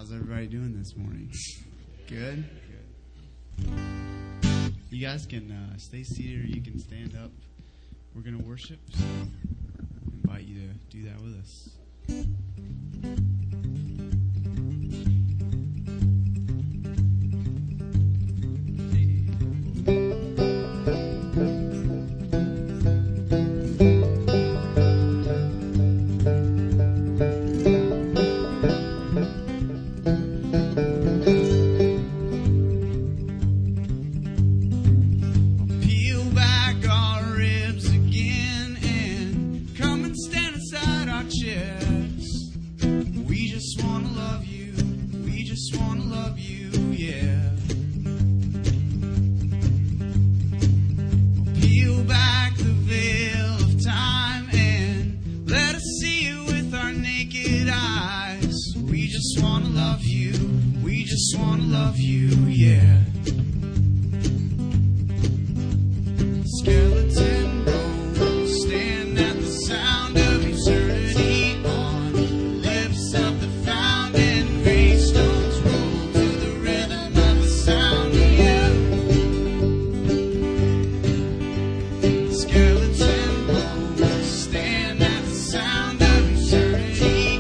How's everybody doing this morning? Good? Good. You guys can stay seated or you can stand up. We're going to worship, so I invite you to do that with us.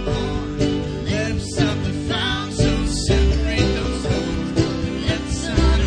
Lips of the found, so separate those words. Let the sound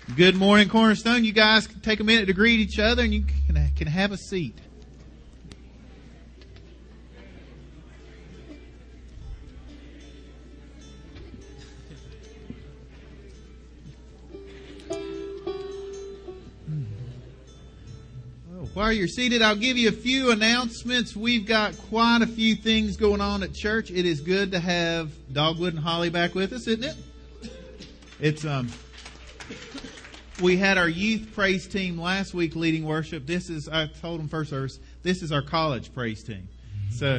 Good morning, Cornerstone. You guys can take a minute to greet each other, and you can have a seat. While you're seated, I'll give you a few announcements. We've got quite a few things going on at church. It is good to have Dogwood and Holly back with us, isn't it? It's we had our youth praise team last week leading worship. I told them first service, this is our college praise team. So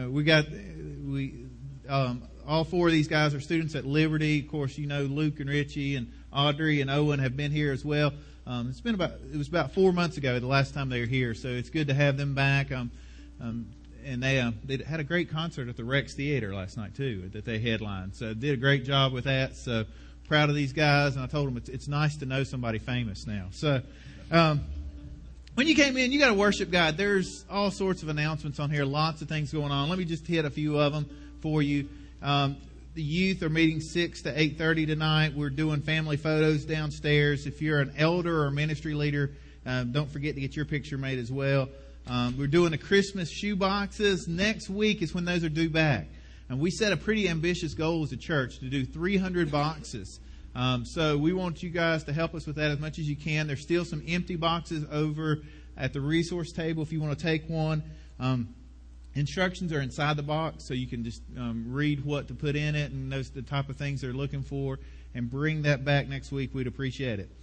all four of these guys are students at Liberty. Of course, you know Luke and Richie and Audrey and Owen have been here as well. It was about 4 months ago the last time they were here, so it's good to have them back. And they had a great concert at the Rex Theater last night too that they headlined. So did a great job with that. So proud of these guys, and I told them it's nice to know somebody famous now. So when you came in, you got a worship guide. There's all sorts of announcements on here, lots of things going on. Let me just hit a few of them for you. The youth are meeting 6 to 8:30 tonight. We're doing family photos downstairs. If you're an elder or ministry leader, don't forget to get your picture made as well. We're doing the Christmas shoe boxes. Next week is when those are due back. And we set a pretty ambitious goal as a church to do 300 boxes. So we want you guys to help us with that as much as you can. There's still some empty boxes over at the resource table if you want to take one. Instructions are inside the box, so you can just read what to put in it and those the type of things they're looking for, and bring that back next week. We'd appreciate it.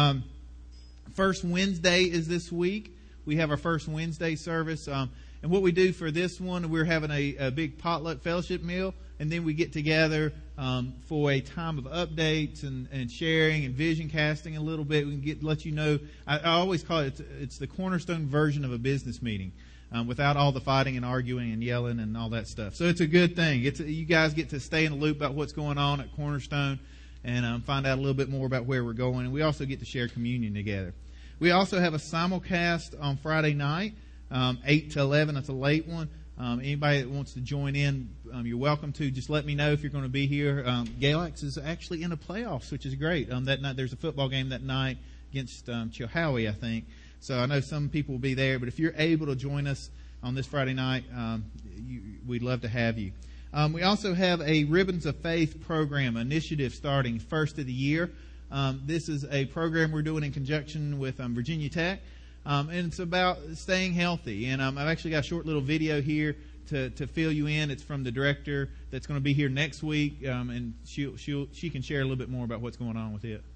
First Wednesday is this week. We have our first Wednesday service. And what we do for this one, we're having a big potluck fellowship meal, and then we get together for a time of updates and sharing and vision casting a little bit. We can let you know. I always call it's the Cornerstone version of a business meeting. Without all the fighting and arguing and yelling and all that stuff. So it's a good thing. You guys get to stay in the loop about what's going on at Cornerstone and find out a little bit more about where we're going. And we also get to share communion together. We also have a simulcast on Friday night, 8 to 11. It's a late one. Anybody that wants to join in, you're welcome to. Just let me know if you're going to be here. Galax is actually in the playoffs, which is great. That night there's a football game that night against Chilhowie, I think. So I know some people will be there, but if you're able to join us on this Friday night, we'd love to have you. We also have a Ribbons of Faith program initiative starting first of the year. This is a program we're doing in conjunction with Virginia Tech, and it's about staying healthy. And I've actually got a short little video here to fill you in. It's from the director that's going to be here next week, and she can share a little bit more about what's going on with it.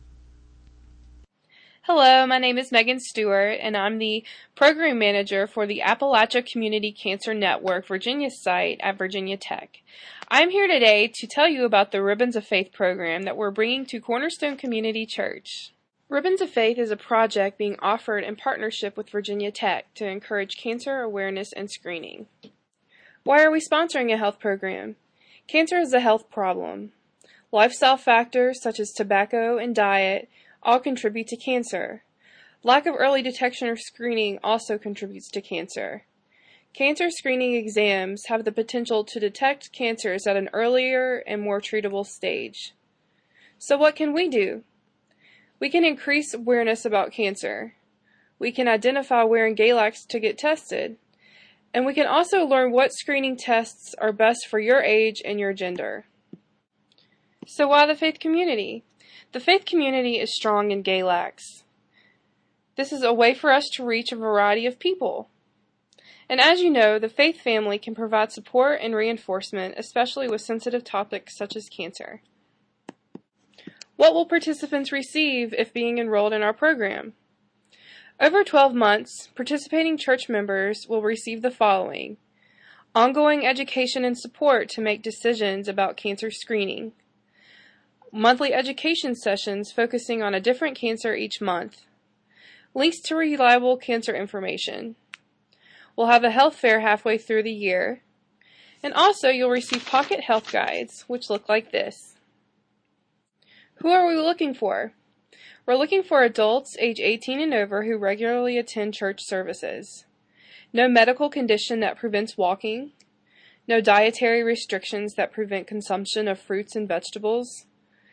Hello, my name is Megan Stewart, and I'm the Program Manager for the Appalachia Community Cancer Network Virginia site at Virginia Tech. I'm here today to tell you about the Ribbons of Faith program that we're bringing to Cornerstone Community Church. Ribbons of Faith is a project being offered in partnership with Virginia Tech to encourage cancer awareness and screening. Why are we sponsoring a health program? Cancer is a health problem. Lifestyle factors such as tobacco and diet all contribute to cancer. Lack of early detection or screening also contributes to cancer. Cancer screening exams have the potential to detect cancers at an earlier and more treatable stage. So what can we do? We can increase awareness about cancer. We can identify where in Galax to get tested. And we can also learn what screening tests are best for your age and your gender. So why the faith community? The faith community is strong in Galax. This is a way for us to reach a variety of people. And as you know, the faith family can provide support and reinforcement, especially with sensitive topics such as cancer. What will participants receive if being enrolled in our program? Over 12 months, participating church members will receive the following: ongoing education and support to make decisions about cancer screening, monthly education sessions focusing on a different cancer each month, links to reliable cancer information. We'll have a health fair halfway through the year, and also you'll receive pocket health guides, which look like this. Who are we looking for? We're looking for adults age 18 and over who regularly attend church services. No medical condition that prevents walking. No dietary restrictions that prevent consumption of fruits and vegetables.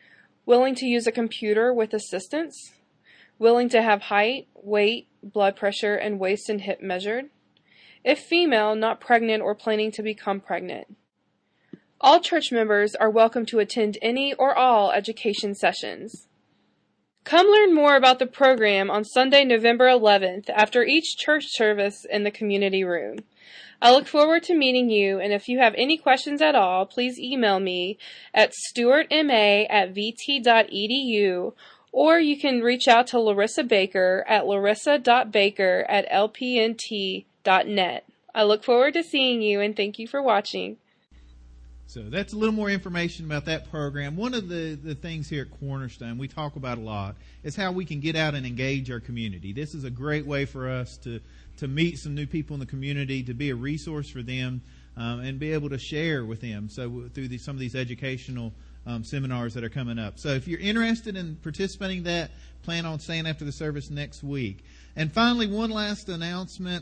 willing to use a computer with assistance, willing to have height, weight, blood pressure, and waist and hip measured. If female, not pregnant or planning to become pregnant. All church members are welcome to attend any or all education sessions. Come learn more about the program on Sunday, November 11th after each church service in the community room. I look forward to meeting you, and if you have any questions at all, please email me at stewartma@vt.edu, or you can reach out to Larissa Baker at larissa.baker@lpnt.net. I look forward to seeing you, and thank you for watching. So that's a little more information about that program. One of the things here at Cornerstone we talk about a lot is how we can get out and engage our community. This is a great way for us to meet some new people in the community, to be a resource for them, and be able to share with them. So through some of these educational seminars that are coming up. So if you're interested in participating in that, plan on staying after the service next week. And finally, one last announcement.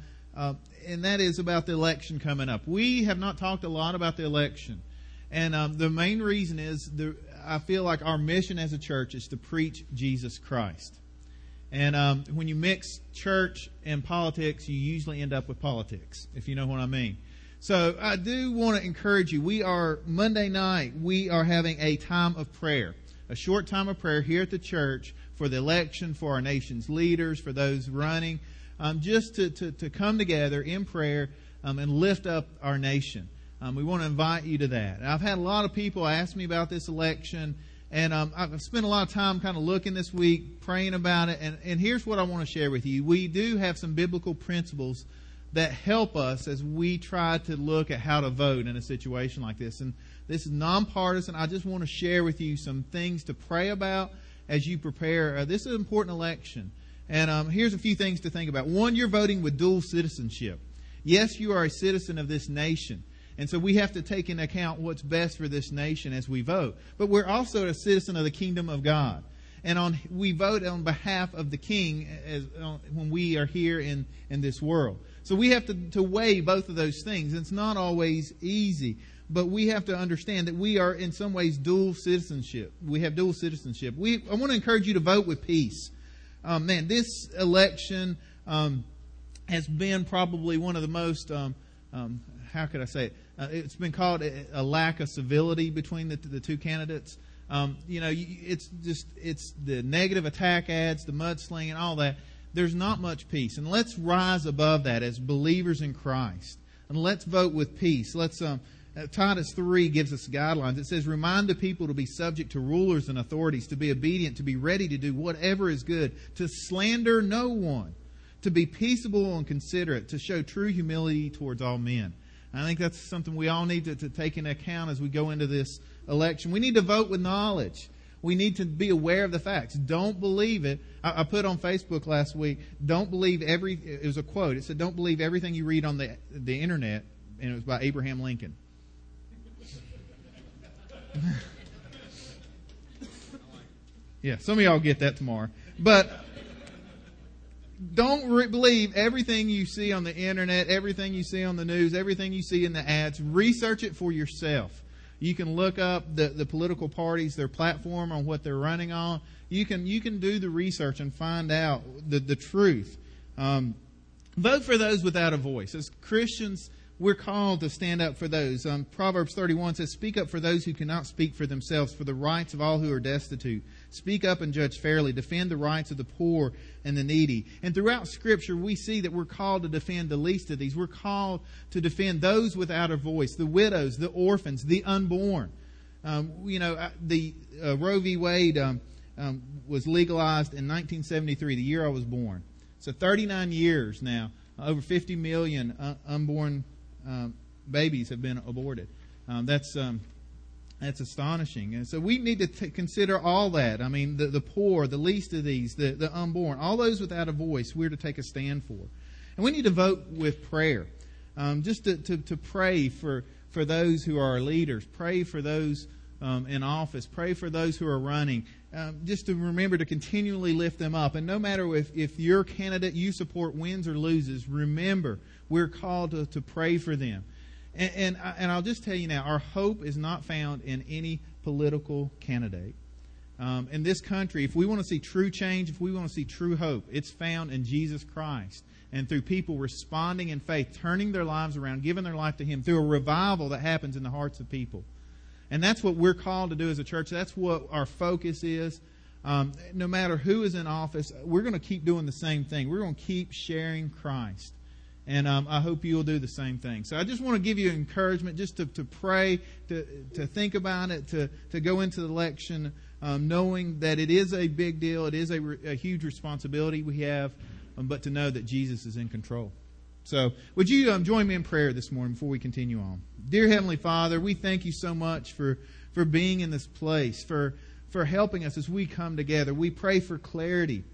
And that is about the election coming up. We have not talked a lot about the election. And the main reason is I feel like our mission as a church is to preach Jesus Christ. And when you mix church and politics, you usually end up with politics, if you know what I mean. So I do want to encourage you. Monday night, we are having a time of prayer, a short time of prayer here at the church for the election, for our nation's leaders, for those running. Just to come together in prayer and lift up our nation. We want to invite you to that. I've had a lot of people ask me about this election, and I've spent a lot of time kind of looking this week, praying about it, and here's what I want to share with you. We do have some biblical principles that help us as we try to look at how to vote in a situation like this. And this is nonpartisan. I just want to share with you some things to pray about as you prepare. This is an important election. And here's a few things to think about. One, you're voting with dual citizenship. Yes, you are a citizen of this nation. And so we have to take into account what's best for this nation as we vote. But we're also a citizen of the kingdom of God. And we vote on behalf of the King when we are here in this world. So we have to weigh both of those things. It's not always easy. But we have to understand that we are in some ways dual citizenship. We have dual citizenship. I want to encourage you to vote with peace. This election has been probably one of the most, how could I say it? It's been called a lack of civility between the two candidates. It's the negative attack ads, the mudslinging, all that. There's not much peace. And let's rise above that as believers in Christ. And let's vote with peace. Titus 3 gives us guidelines. It says, remind the people to be subject to rulers and authorities, to be obedient, to be ready to do whatever is good, to slander no one, to be peaceable and considerate, to show true humility towards all men. I think that's something we all need to take into account as we go into this election. We need to vote with knowledge. We need to be aware of the facts. Don't believe it. I put on Facebook last week, it was a quote. It said, don't believe everything you read on the internet, and it was by Abraham Lincoln. Yeah, some of y'all get that tomorrow. But don't believe everything you see on the internet, everything you see on the news, everything you see in the ads. Research it for yourself. You can look up the political parties, their platform, on what they're running on. You can do the research and find out the truth. Vote for those without a voice. As Christians, we're called to stand up for those. Proverbs 31 says, speak up for those who cannot speak for themselves, for the rights of all who are destitute. Speak up and judge fairly. Defend the rights of the poor and the needy. And throughout Scripture, we see that we're called to defend the least of these. We're called to defend those without a voice, the widows, the orphans, the unborn. The Roe v. Wade was legalized in 1973, the year I was born. So 39 years now, over 50 million unborn babies have been aborted. That's astonishing. And so we need to consider all that. I mean, the poor, the least of these, the unborn, all those without a voice, we're to take a stand for. And we need to vote with prayer. Just to pray for those who are our leaders. Pray for those in office. Pray for those who are running. Just to remember to continually lift them up. And no matter if your candidate you support wins or loses, remember we're called to pray for them. And I'll just tell you now, our hope is not found in any political candidate. in this country, if we want to see true change, if we want to see true hope, it's found in Jesus Christ. And through people responding in faith, turning their lives around, giving their life to Him, through a revival that happens in the hearts of people. And that's what we're called to do as a church. That's what our focus is. No matter who is in office, we're going to keep doing the same thing. We're going to keep sharing Christ. And I hope you'll do the same thing. So I just want to give you encouragement just to pray, to think about it, to go into the election knowing that it is a big deal. It is a huge responsibility we have, but to know that Jesus is in control. So would you join me in prayer this morning before we continue on? Dear Heavenly Father, we thank you so much for being in this place, for helping us as we come together. We pray for clarity.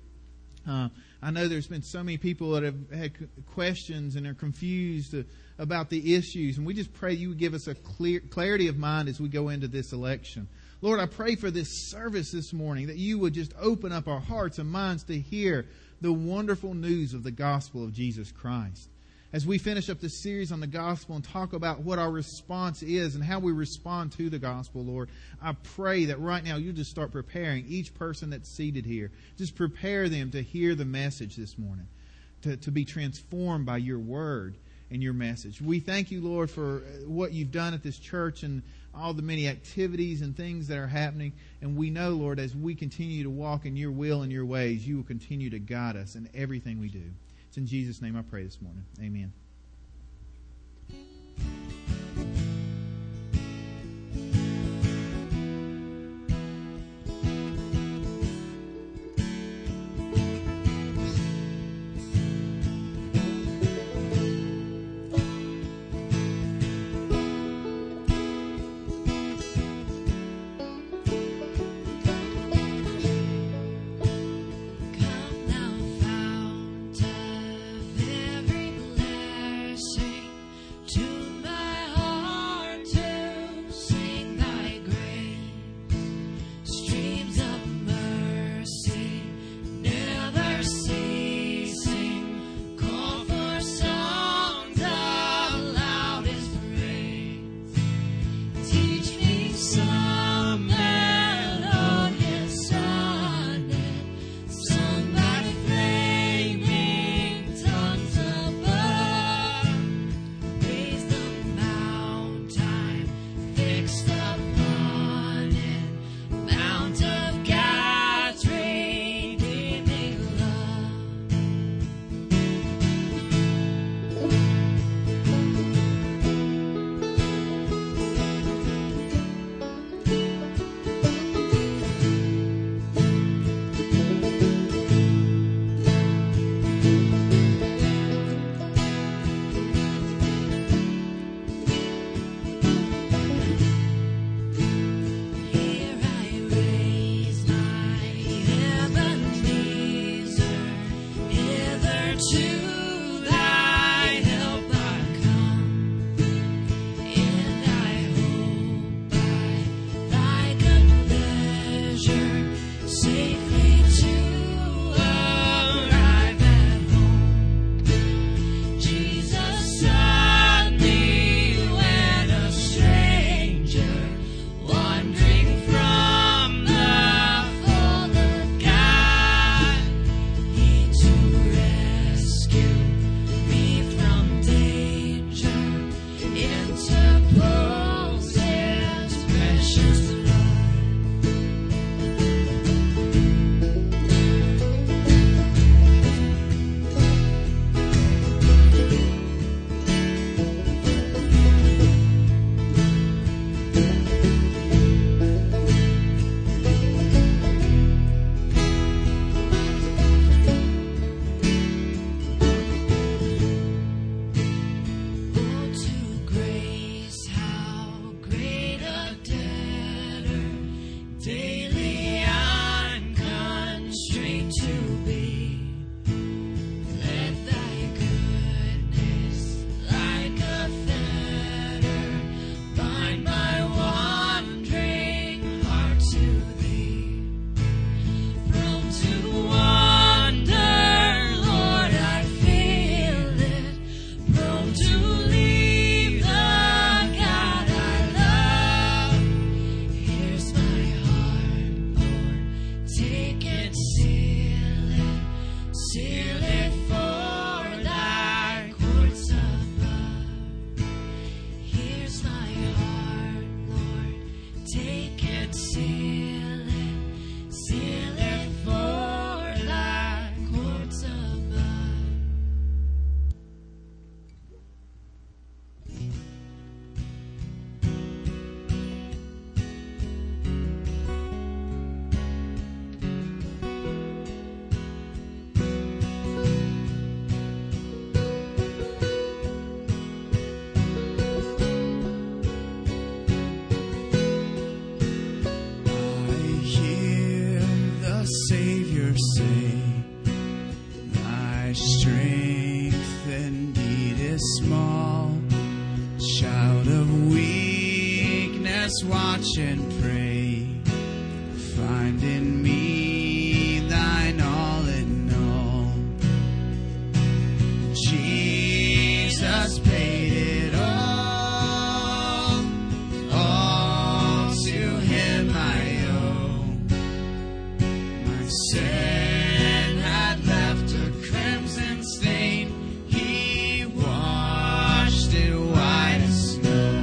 I know there's been so many people that have had questions and are confused about the issues, and we just pray you would give us a clarity of mind as we go into this election. Lord, I pray for this service this morning, that you would just open up our hearts and minds to hear the wonderful news of the gospel of Jesus Christ. As we finish up this series on the gospel and talk about what our response is and how we respond to the gospel, Lord, I pray that right now you just start preparing each person that's seated here. Just prepare them to hear the message this morning, to be transformed by your word and your message. We thank you, Lord, for what you've done at this church and all the many activities and things that are happening. And we know, Lord, as we continue to walk in your will and your ways, you will continue to guide us in everything we do. It's in Jesus' name I pray this morning. Amen. Come thou fount of every blessing. the Savior say, thy strength indeed is small. Child of weakness, watch and pray. Find in me thine all in all. Jesus paid it all to him I owe. My sin had left a crimson stain, he washed it white as snow.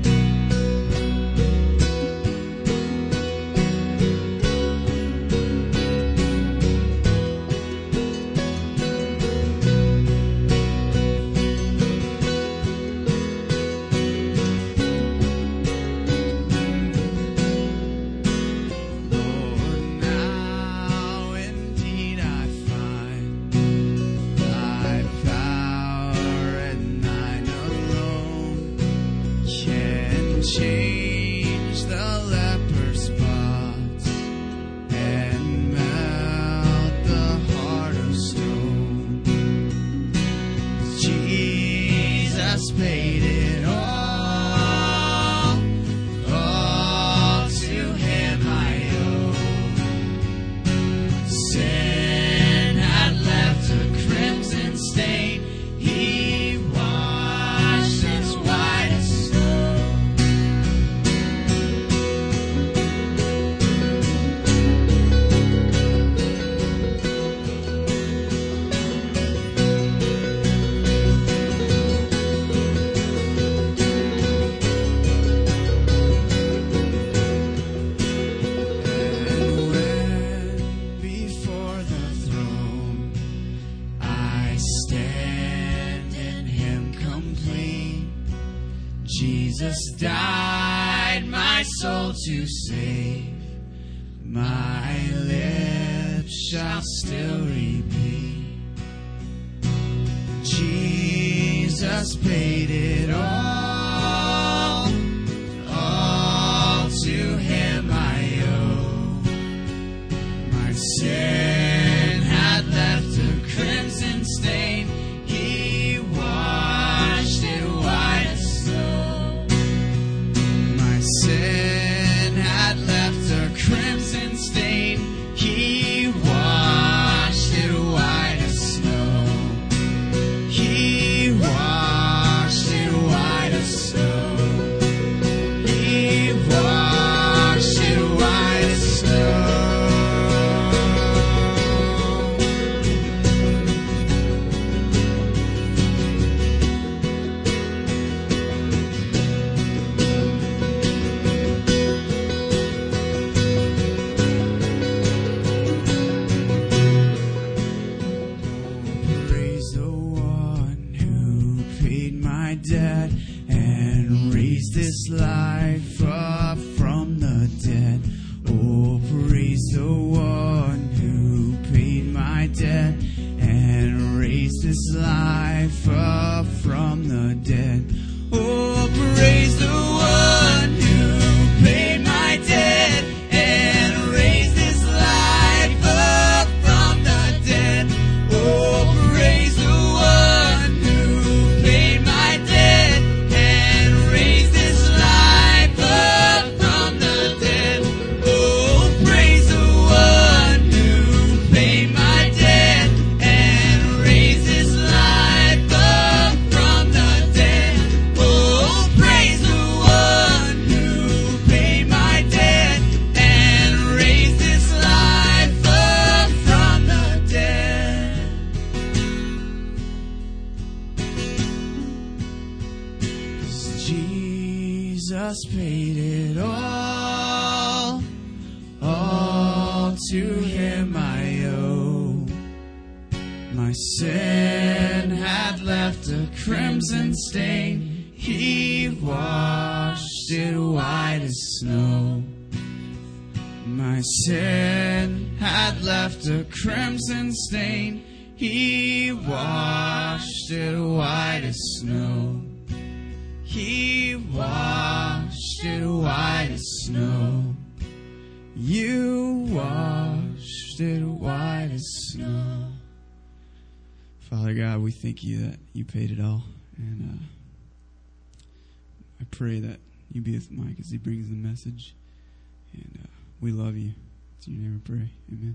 Change the leper's spots and melt the heart of stone. Jesus paid it all to him I owe. Sin had left a crimson stain, he washed it white as snow. Jesus died my soul to save. My lips shall still repeat, Jesus paid it all to him I owe. My sin had left a crimson stain, he washed it white as snow. My sin had left a crimson stain, he washed it white as snow. He washed it white as snow. He washed it white as snow. Praise the one who paid my debt and raised this life up from the dead. Oh, praise the one who paid my debt and raised this life up from the dead. Oh, praise the one who paid my debt and raised this life up from the dead. Oh, praise the one who paid my debt and raised this life up from the dead. Oh, praise the one who paid my debt and raised this life up from the dead. Oh, praise the one who paid my debt and raised this life up from the dead. Jesus paid it all to him I owe. My sin had left a crimson stain, he washed it white as snow. My sin had left a crimson stain, he washed it white as snow. He washed it white as snow. You washed washed it white as snow. Father God, we thank you that you paid it all. And I pray that you be with Mike as he brings the message. And we love you. It's in your name we pray. Amen.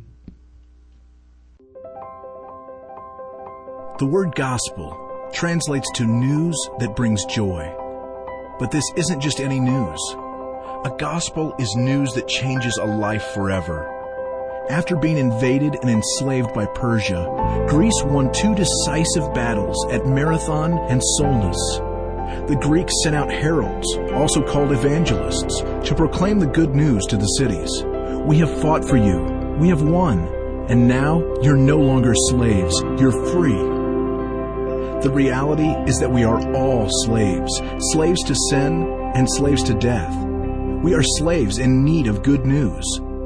The word gospel translates to news that brings joy. But this isn't just any news. A gospel is news that changes a life forever. After being invaded and enslaved by Persia, Greece won 2 decisive battles at Marathon and Solnus. The Greeks sent out heralds, also called evangelists, to proclaim the good news to the cities. We have fought for you. We have won. And now you're no longer slaves. You're free. The reality is that we are all slaves. Slaves to sin and slaves to death. We are slaves in need of good news.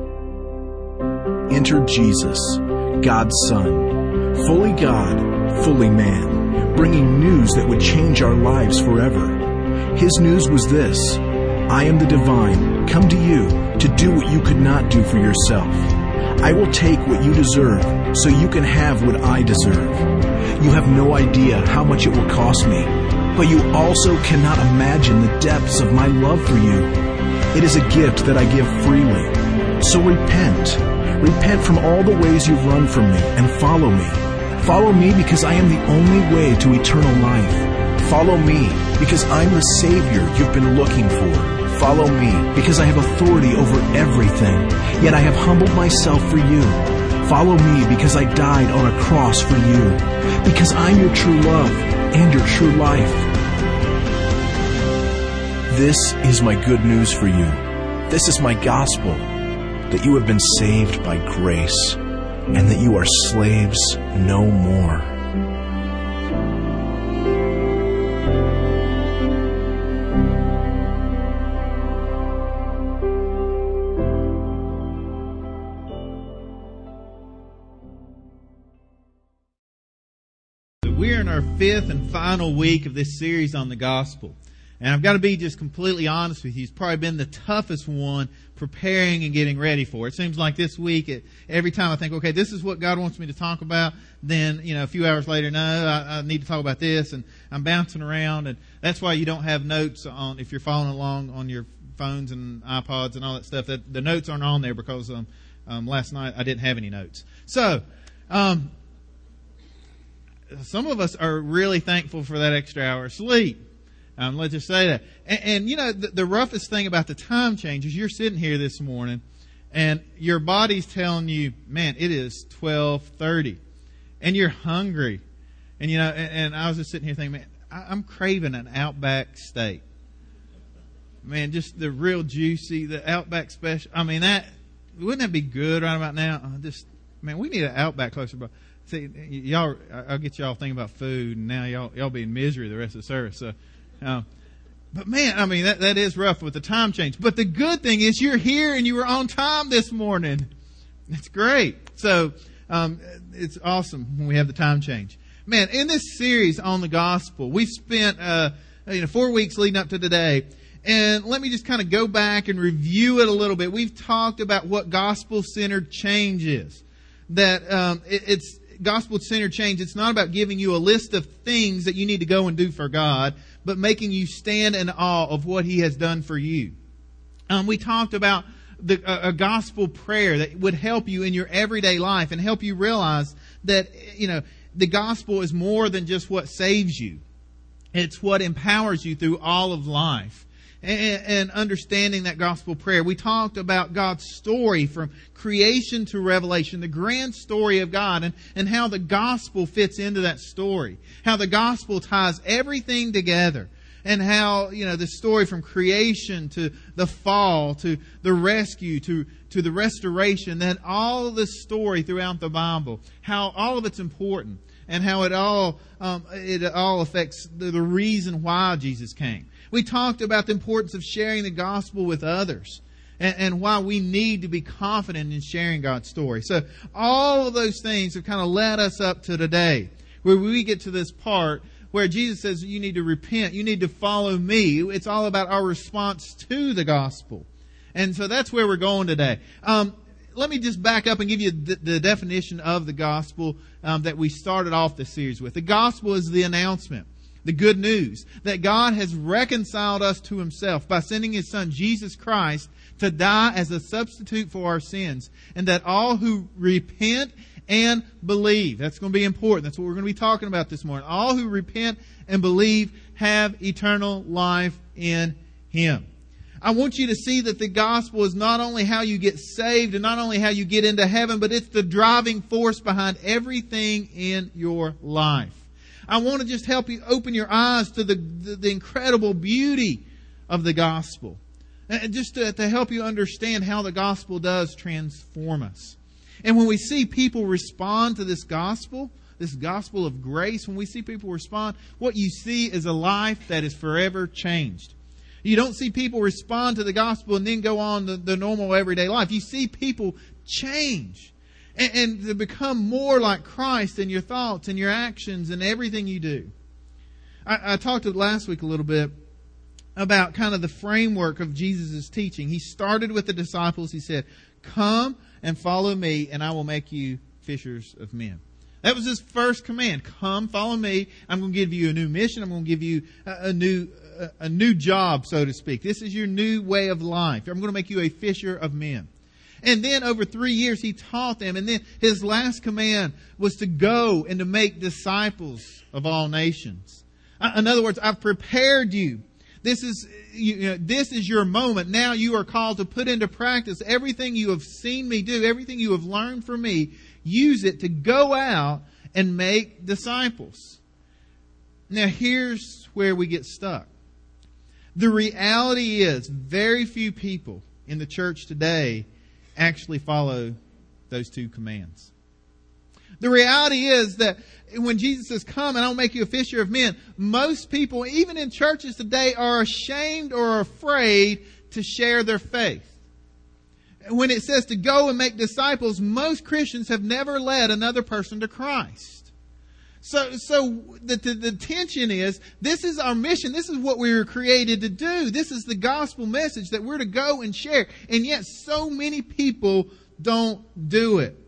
Enter Jesus, God's Son, fully God, fully man, bringing news that would change our lives forever. His news was this: I am the divine, come to you to do what you could not do for yourself. I will take what you deserve so you can have what I deserve. You have no idea how much it will cost me, but you also cannot imagine the depths of my love for you. It is a gift that I give freely. So repent. Repent from all the ways you've run from me and follow me. Follow me because I am the only way to eternal life. Follow me because I'm the Savior you've been looking for. Follow me because I have authority over everything, yet I have humbled myself for you. Follow me because I died on a cross for you, because I'm your true love and your true life. This is my good news for you. This is my gospel, that you have been saved by grace and that you are slaves no more. We're in our 5th and final week of this series on the gospel. And I've got to be just completely honest with you. It's probably been the toughest one preparing and getting ready for. It seems like this week, every time I think, okay, this is what God wants me to talk about, then, a few hours later, no, I need to talk about this, and I'm bouncing around. And that's why you don't have notes on, if you're following along on your phones and iPods and all that stuff, that the notes aren't on there because last night I didn't have any notes. So, some of us are really thankful for that extra hour of sleep. Let's just say that. And the roughest thing about the time change is you're sitting here this morning and your body's telling you, man, it is 12:30 and you're hungry. And, and I was just sitting here thinking, man, I'm craving an Outback steak. Man, just the real juicy, the Outback special. I mean, wouldn't that be good right about now? We need an Outback closer by. See, y'all, I'll get y'all thinking about food, and now y'all be in misery the rest of the service. So, but man, that is rough with the time change. But the good thing is you're here and you were on time this morning. It's great. So, it's awesome when we have the time change. Man, in this series on the gospel, we've spent, 4 weeks leading up to today. And let me just kind of go back and review it a little bit. We've talked about what gospel-centered change is. That, it's gospel-centered change. It's not about giving you a list of things that you need to go and do for God, but making you stand in awe of what He has done for you. We talked about a gospel prayer that would help you in your everyday life and help you realize that, the gospel is more than just what saves you. It's what empowers you through all of life. And understanding that gospel prayer. We talked about God's story from creation to Revelation, the grand story of God, and how the gospel fits into that story. How the gospel ties everything together. And how, the story from creation to the fall, to the rescue, to the restoration, that all of this story throughout the Bible, how all of it's important, and how it all affects the reason why Jesus came. We talked about the importance of sharing the gospel with others and why we need to be confident in sharing God's story. So all of those things have kind of led us up to today, where we get to this part where Jesus says you need to repent, you need to follow me. It's all about our response to the gospel. And so that's where we're going today. let me just back up and give you the definition of the gospel that we started off this series with. The gospel is the announcement, the good news, that God has reconciled us to Himself by sending His Son, Jesus Christ, to die as a substitute for our sins, and that all who repent and believe, that's going to be important, that's what we're going to be talking about this morning, all who repent and believe have eternal life in Him. I want you to see that the gospel is not only how you get saved and not only how you get into heaven, but it's the driving force behind everything in your life. I want to just help you open your eyes to the incredible beauty of the gospel. And just to help you understand how the gospel does transform us. And when we see people respond to this gospel of grace, when we see people respond, what you see is a life that is forever changed. You don't see people respond to the gospel and then go on the normal everyday life. You see people change and to become more like Christ in your thoughts and your actions and everything you do. I talked last week a little bit about kind of the framework of Jesus' teaching. He started with the disciples. He said, "Come and follow me, and I will make you fishers of men." That was His first command. Come, follow me. I'm going to give you a new mission. I'm going to give you a new job, so to speak. This is your new way of life. I'm going to make you a fisher of men. And then over 3 years, He taught them. And then His last command was to go and to make disciples of all nations. In other words, I've prepared you. This is your moment. Now you are called to put into practice everything you have seen me do, everything you have learned from me. Use it to go out and make disciples. Now here's where we get stuck. The reality is very few people in the church today actually follow those two commands. The reality is that when Jesus says, "Come and I'll make you a fisher of men," most people, even in churches today, are ashamed or afraid to share their faith. When it says to go and make disciples, most Christians have never led another person to Christ. So the tension is, this is our mission. This is what we were created to do. This is the gospel message that we're to go and share. And yet so many people don't do it.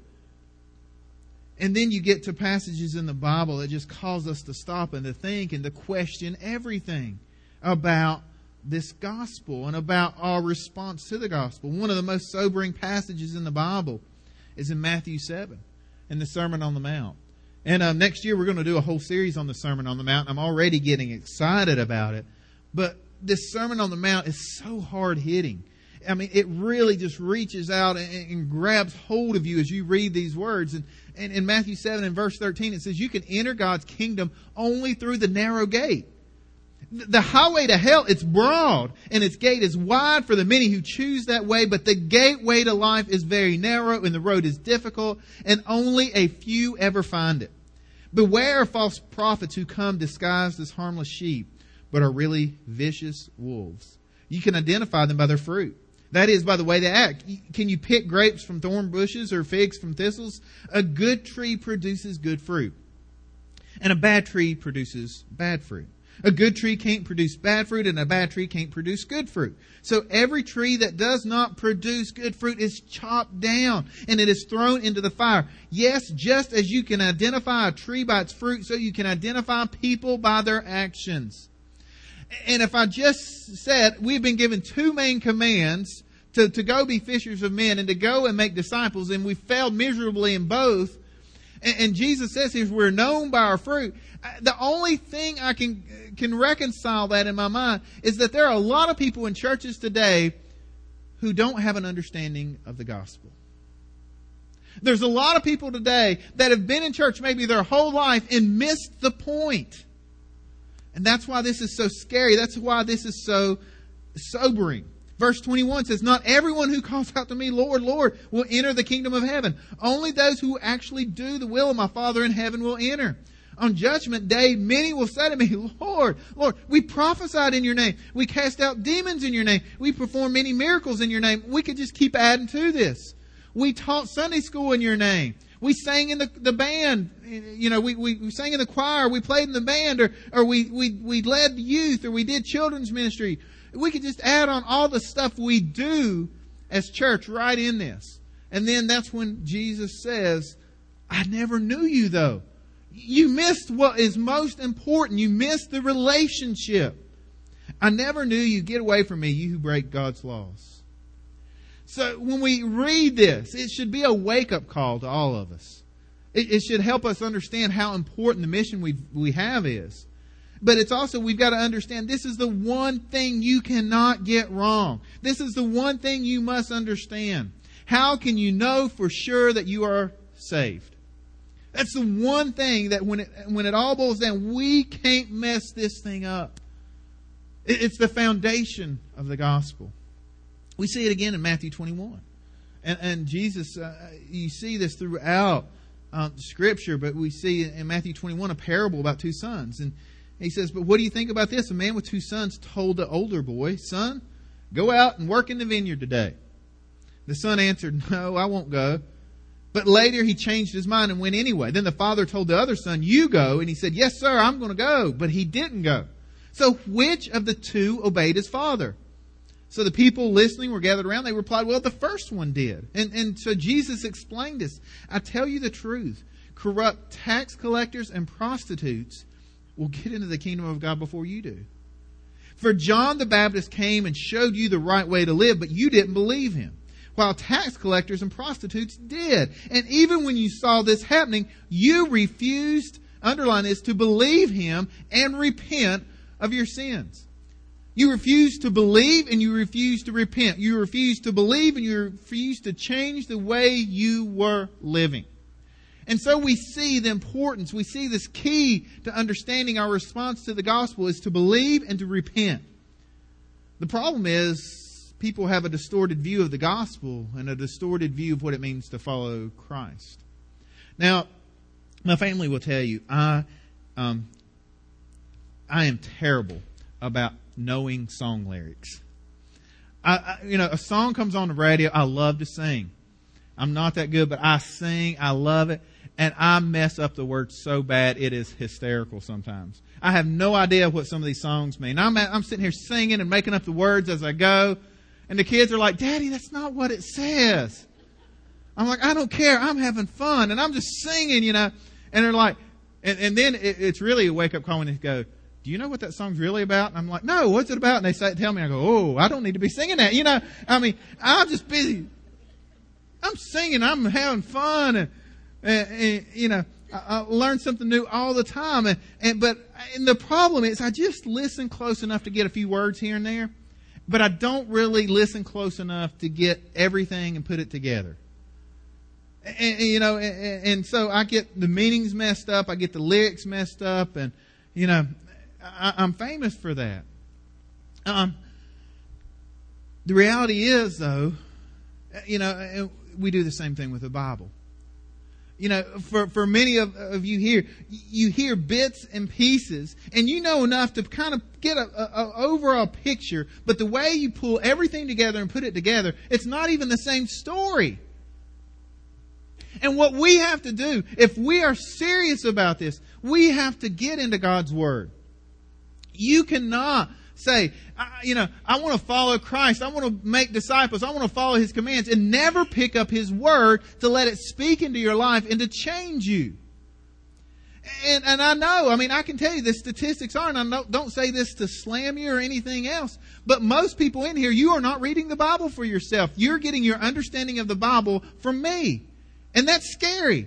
And then you get to passages in the Bible that just cause us to stop and to think and to question everything about this gospel and about our response to the gospel. One of the most sobering passages in the Bible is in Matthew 7 in the Sermon on the Mount. And next year we're going to do a whole series on the Sermon on the Mount. I'm already getting excited about it. But this Sermon on the Mount is so hard-hitting. I mean, it really just reaches out and grabs hold of you as you read these words. And in Matthew 7 and verse 13, it says, you can enter God's kingdom only through the narrow gate. The highway to hell, it's broad, and its gate is wide for the many who choose that way, but the gateway to life is very narrow, and the road is difficult, and only a few ever find it. Beware of false prophets who come disguised as harmless sheep, but are really vicious wolves. You can identify them by their fruit. That is, by the way they act. Can you pick grapes from thorn bushes or figs from thistles? A good tree produces good fruit, and a bad tree produces bad fruit. A good tree can't produce bad fruit, and a bad tree can't produce good fruit. So every tree that does not produce good fruit is chopped down, and it is thrown into the fire. Yes, just as you can identify a tree by its fruit, so you can identify people by their actions. And if I just said we've been given two main commands to go be fishers of men and to go and make disciples, and we failed miserably in both, and Jesus says here, we're known by our fruit. The only thing I can reconcile that in my mind is that there are a lot of people in churches today who don't have an understanding of the gospel. There's a lot of people today that have been in church maybe their whole life and missed the point. And that's why this is so scary. That's why this is so sobering. Verse 21 says, not everyone who calls out to me, Lord, Lord, will enter the kingdom of heaven. Only those who actually do the will of my Father in heaven will enter. On judgment day, many will say to me, Lord, Lord, we prophesied in your name. We cast out demons in your name. We performed many miracles in your name. We could just keep adding to this. We taught Sunday school in your name. We sang in the band. You know, we sang in the choir. We played in the band, or we led youth, or we did children's ministry. We could just add on all the stuff we do as church right in this. And then that's when Jesus says, I never knew you though. You missed what is most important. You missed the relationship. I never knew you. Get away from me, you who break God's laws. So when we read this, it should be a wake-up call to all of us. It should help us understand how important the mission we have is. But it's also, we've got to understand, this is the one thing you cannot get wrong. This is the one thing you must understand. How can you know for sure that you are saved? That's the one thing that when it all boils down, we can't mess this thing up. It's the foundation of the gospel. We see it again in Matthew 21. And Jesus, you see this throughout Scripture, but we see in Matthew 21 a parable about two sons. And he says, but what do you think about this? A man with two sons told the older boy, son, go out and work in the vineyard today. The son answered, no, I won't go. But later he changed his mind and went anyway. Then the father told the other son, you go. And he said, yes, sir, I'm going to go. But he didn't go. So which of the two obeyed his father? So the people listening were gathered around. They replied, well, the first one did. And so Jesus explained this. I tell you the truth. Corrupt tax collectors and prostitutes will get into the kingdom of God before you do. For John the Baptist came and showed you the right way to live, but you didn't believe him, while tax collectors and prostitutes did. And even when you saw this happening, you refused, underline this, to believe him and repent of your sins. You refused to believe and you refused to repent. You refused to believe and you refused to change the way you were living. And so we see the importance, we see this key to understanding our response to the gospel is to believe and to repent. The problem is people have a distorted view of the gospel and a distorted view of what it means to follow Christ. Now, my family will tell you, I am terrible about knowing song lyrics. A song comes on the radio, I love to sing. I'm not that good, but I sing, I love it, and I mess up the words so bad it is hysterical sometimes. I have no idea what some of these songs mean. I'm sitting here singing and making up the words as I go, and the kids are like, Daddy, that's not what it says. I'm like, I don't care, I'm having fun, and I'm just singing, and they're like, and then it's really a wake-up call when they go, do you know what that song's really about? And I'm like, no, what's it about? And they tell me, I go, oh, I don't need to be singing that. I'm just busy. I'm singing, I'm having fun, and I learn something new all the time. But the problem is I just listen close enough to get a few words here and there, but I don't really listen close enough to get everything and put it together. And so I get the meanings messed up, I get the lyrics messed up, and I'm famous for that. The reality is, though, we do the same thing with the Bible. For many of you here, you hear bits and pieces, and you know enough to kind of get an overall picture, but the way you pull everything together and put it together, it's not even the same story. And what we have to do, if we are serious about this, we have to get into God's Word. You cannot say, I want to follow Christ. I want to make disciples. I want to follow His commands and never pick up His Word to let it speak into your life and to change you. And I know, I can tell you the statistics are, and I don't say this to slam you or anything else, but most people in here, you are not reading the Bible for yourself. You're getting your understanding of the Bible from me. And that's scary.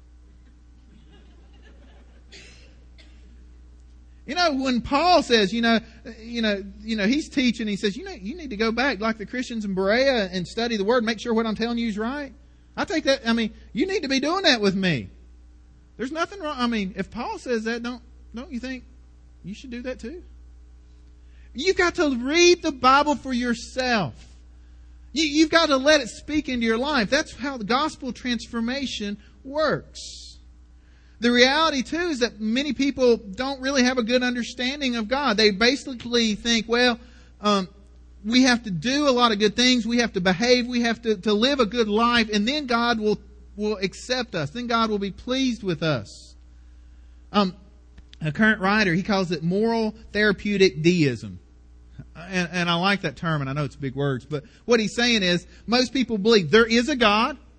When Paul says, he's teaching, he says, you need to go back like the Christians in Berea and study the Word, make sure what I'm telling you is right. I take that, you need to be doing that with me. There's nothing wrong. If Paul says that, don't you think you should do that too? You've got to read the Bible for yourself. You've got to let it speak into your life. That's how the gospel transformation works. The reality, too, is that many people don't really have a good understanding of God. They basically think, we have to do a lot of good things. We have to behave. We have to live a good life. And then God will accept us. Then God will be pleased with us. A current writer, he calls it moral therapeutic deism. And I like that term, and I know it's big words, but what he's saying is most people believe there is a God,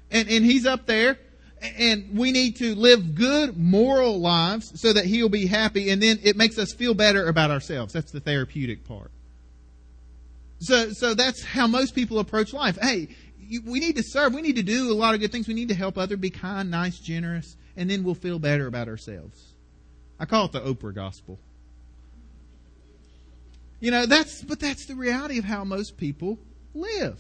And He's up there. And we need to live good moral lives so that He'll be happy. And then it makes us feel better about ourselves. That's the therapeutic part. So that's how most people approach life. Hey, we need to serve. We need to do a lot of good things. We need to help others, be kind, nice, generous. And then we'll feel better about ourselves. I call it the Oprah gospel. That's the reality of how most people live.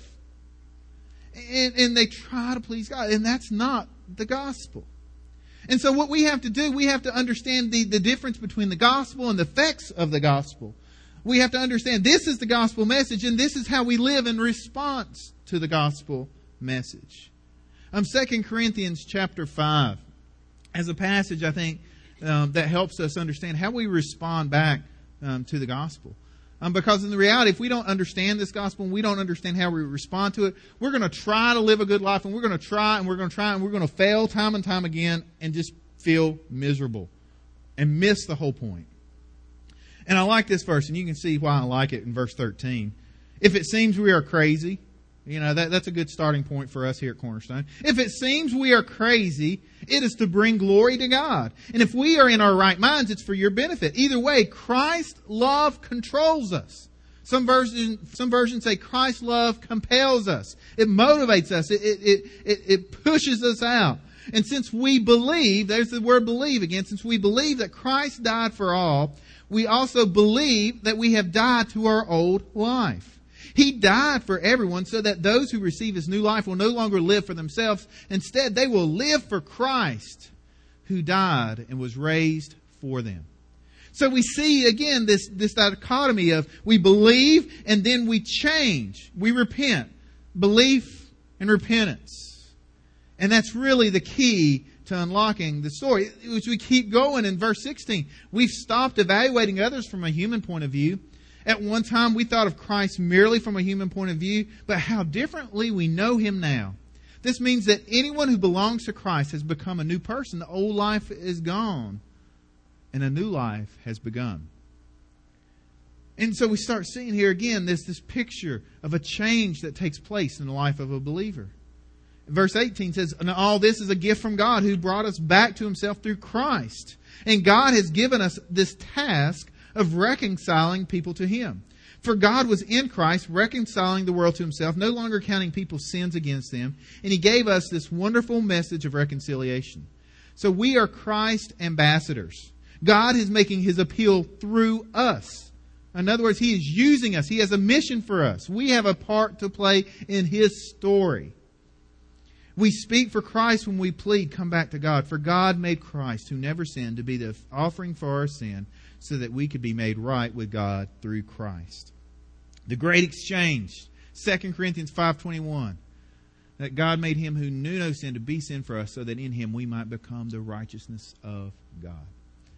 And they try to please God. And that's not the gospel. And so what we have to do, we have to understand the difference between the gospel and the effects of the gospel. We have to understand this is the gospel message, and this is how we live in response to the gospel message. 2 Corinthians chapter 5 as a passage, I think, that helps us understand how we respond back to the gospel. Because in the reality, if we don't understand this gospel and we don't understand how we respond to it, we're going to try to live a good life, and we're going to try and we're going to try and we're going to fail time and time again and just feel miserable and miss the whole point. And I like this verse, and you can see why I like it in verse 13. If it seems we are crazy, that's a good starting point for us here at Cornerstone. If it seems we are crazy, it is to bring glory to God. And if we are in our right minds, it's for your benefit. Either way, Christ's love controls us. Some versions say Christ's love compels us. It motivates us. It pushes us out. And since we believe, there's the word believe again, since we believe that Christ died for all, we also believe that we have died to our old life. He died for everyone so that those who receive His new life will no longer live for themselves. Instead, they will live for Christ, who died and was raised for them. So we see, again, this dichotomy of we believe and then we change. We repent. Belief and repentance. And that's really the key to unlocking the story. As we keep going in verse 16, we've stopped evaluating others from a human point of view. At one time, we thought of Christ merely from a human point of view, but how differently we know Him now. This means that anyone who belongs to Christ has become a new person. The old life is gone, and a new life has begun. And so we start seeing here again this picture of a change that takes place in the life of a believer. Verse 18 says, and all this is a gift from God who brought us back to Himself through Christ. And God has given us this task of reconciling people to Him. For God was in Christ reconciling the world to Himself, no longer counting people's sins against them. And He gave us this wonderful message of reconciliation. So we are Christ ambassadors. God is making His appeal through us. In other words, He is using us. He has a mission for us. We have a part to play in His story. We speak for Christ when we plead, come back to God. For God made Christ, who never sinned, to be the offering for our sin, so that we could be made right with God through Christ. The great exchange, 2 Corinthians 5:21. That God made Him who knew no sin to be sin for us, so that in Him we might become the righteousness of God.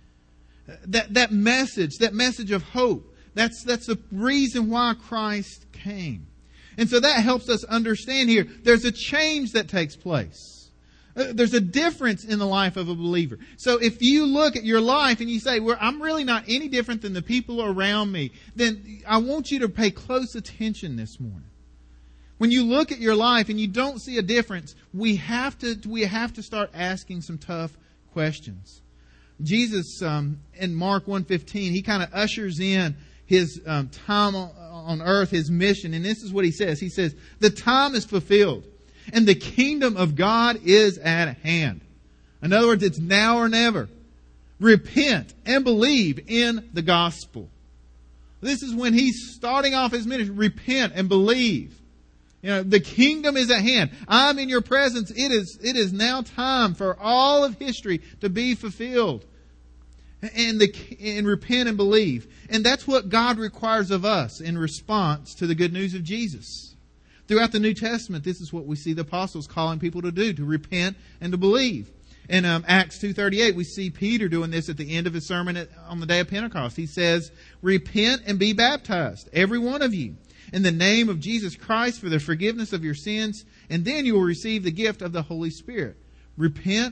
That message of hope, that's the reason why Christ came. And so that helps us understand here, there's a change that takes place. There's a difference in the life of a believer. So if you look at your life and you say, well, I'm really not any different than the people around me, then I want you to pay close attention this morning. When you look at your life and you don't see a difference, we have to start asking some tough questions. Jesus, in Mark 1:15, He kind of ushers in His time on earth, His mission. And this is what He says. He says, the time is fulfilled and the kingdom of God is at hand. In other words, it's now or never. Repent and believe in the gospel. This is when He's starting off His ministry. Repent and believe. The kingdom is at hand. I'm in your presence. It is now time for all of history to be fulfilled. And repent and believe. And that's what God requires of us in response to the good news of Jesus. Throughout the New Testament, this is what we see the apostles calling people to do, to repent and to believe. In Acts 2:38, we see Peter doing this at the end of his sermon on the day of Pentecost. He says, repent and be baptized, every one of you, in the name of Jesus Christ for the forgiveness of your sins, and then you will receive the gift of the Holy Spirit. Repent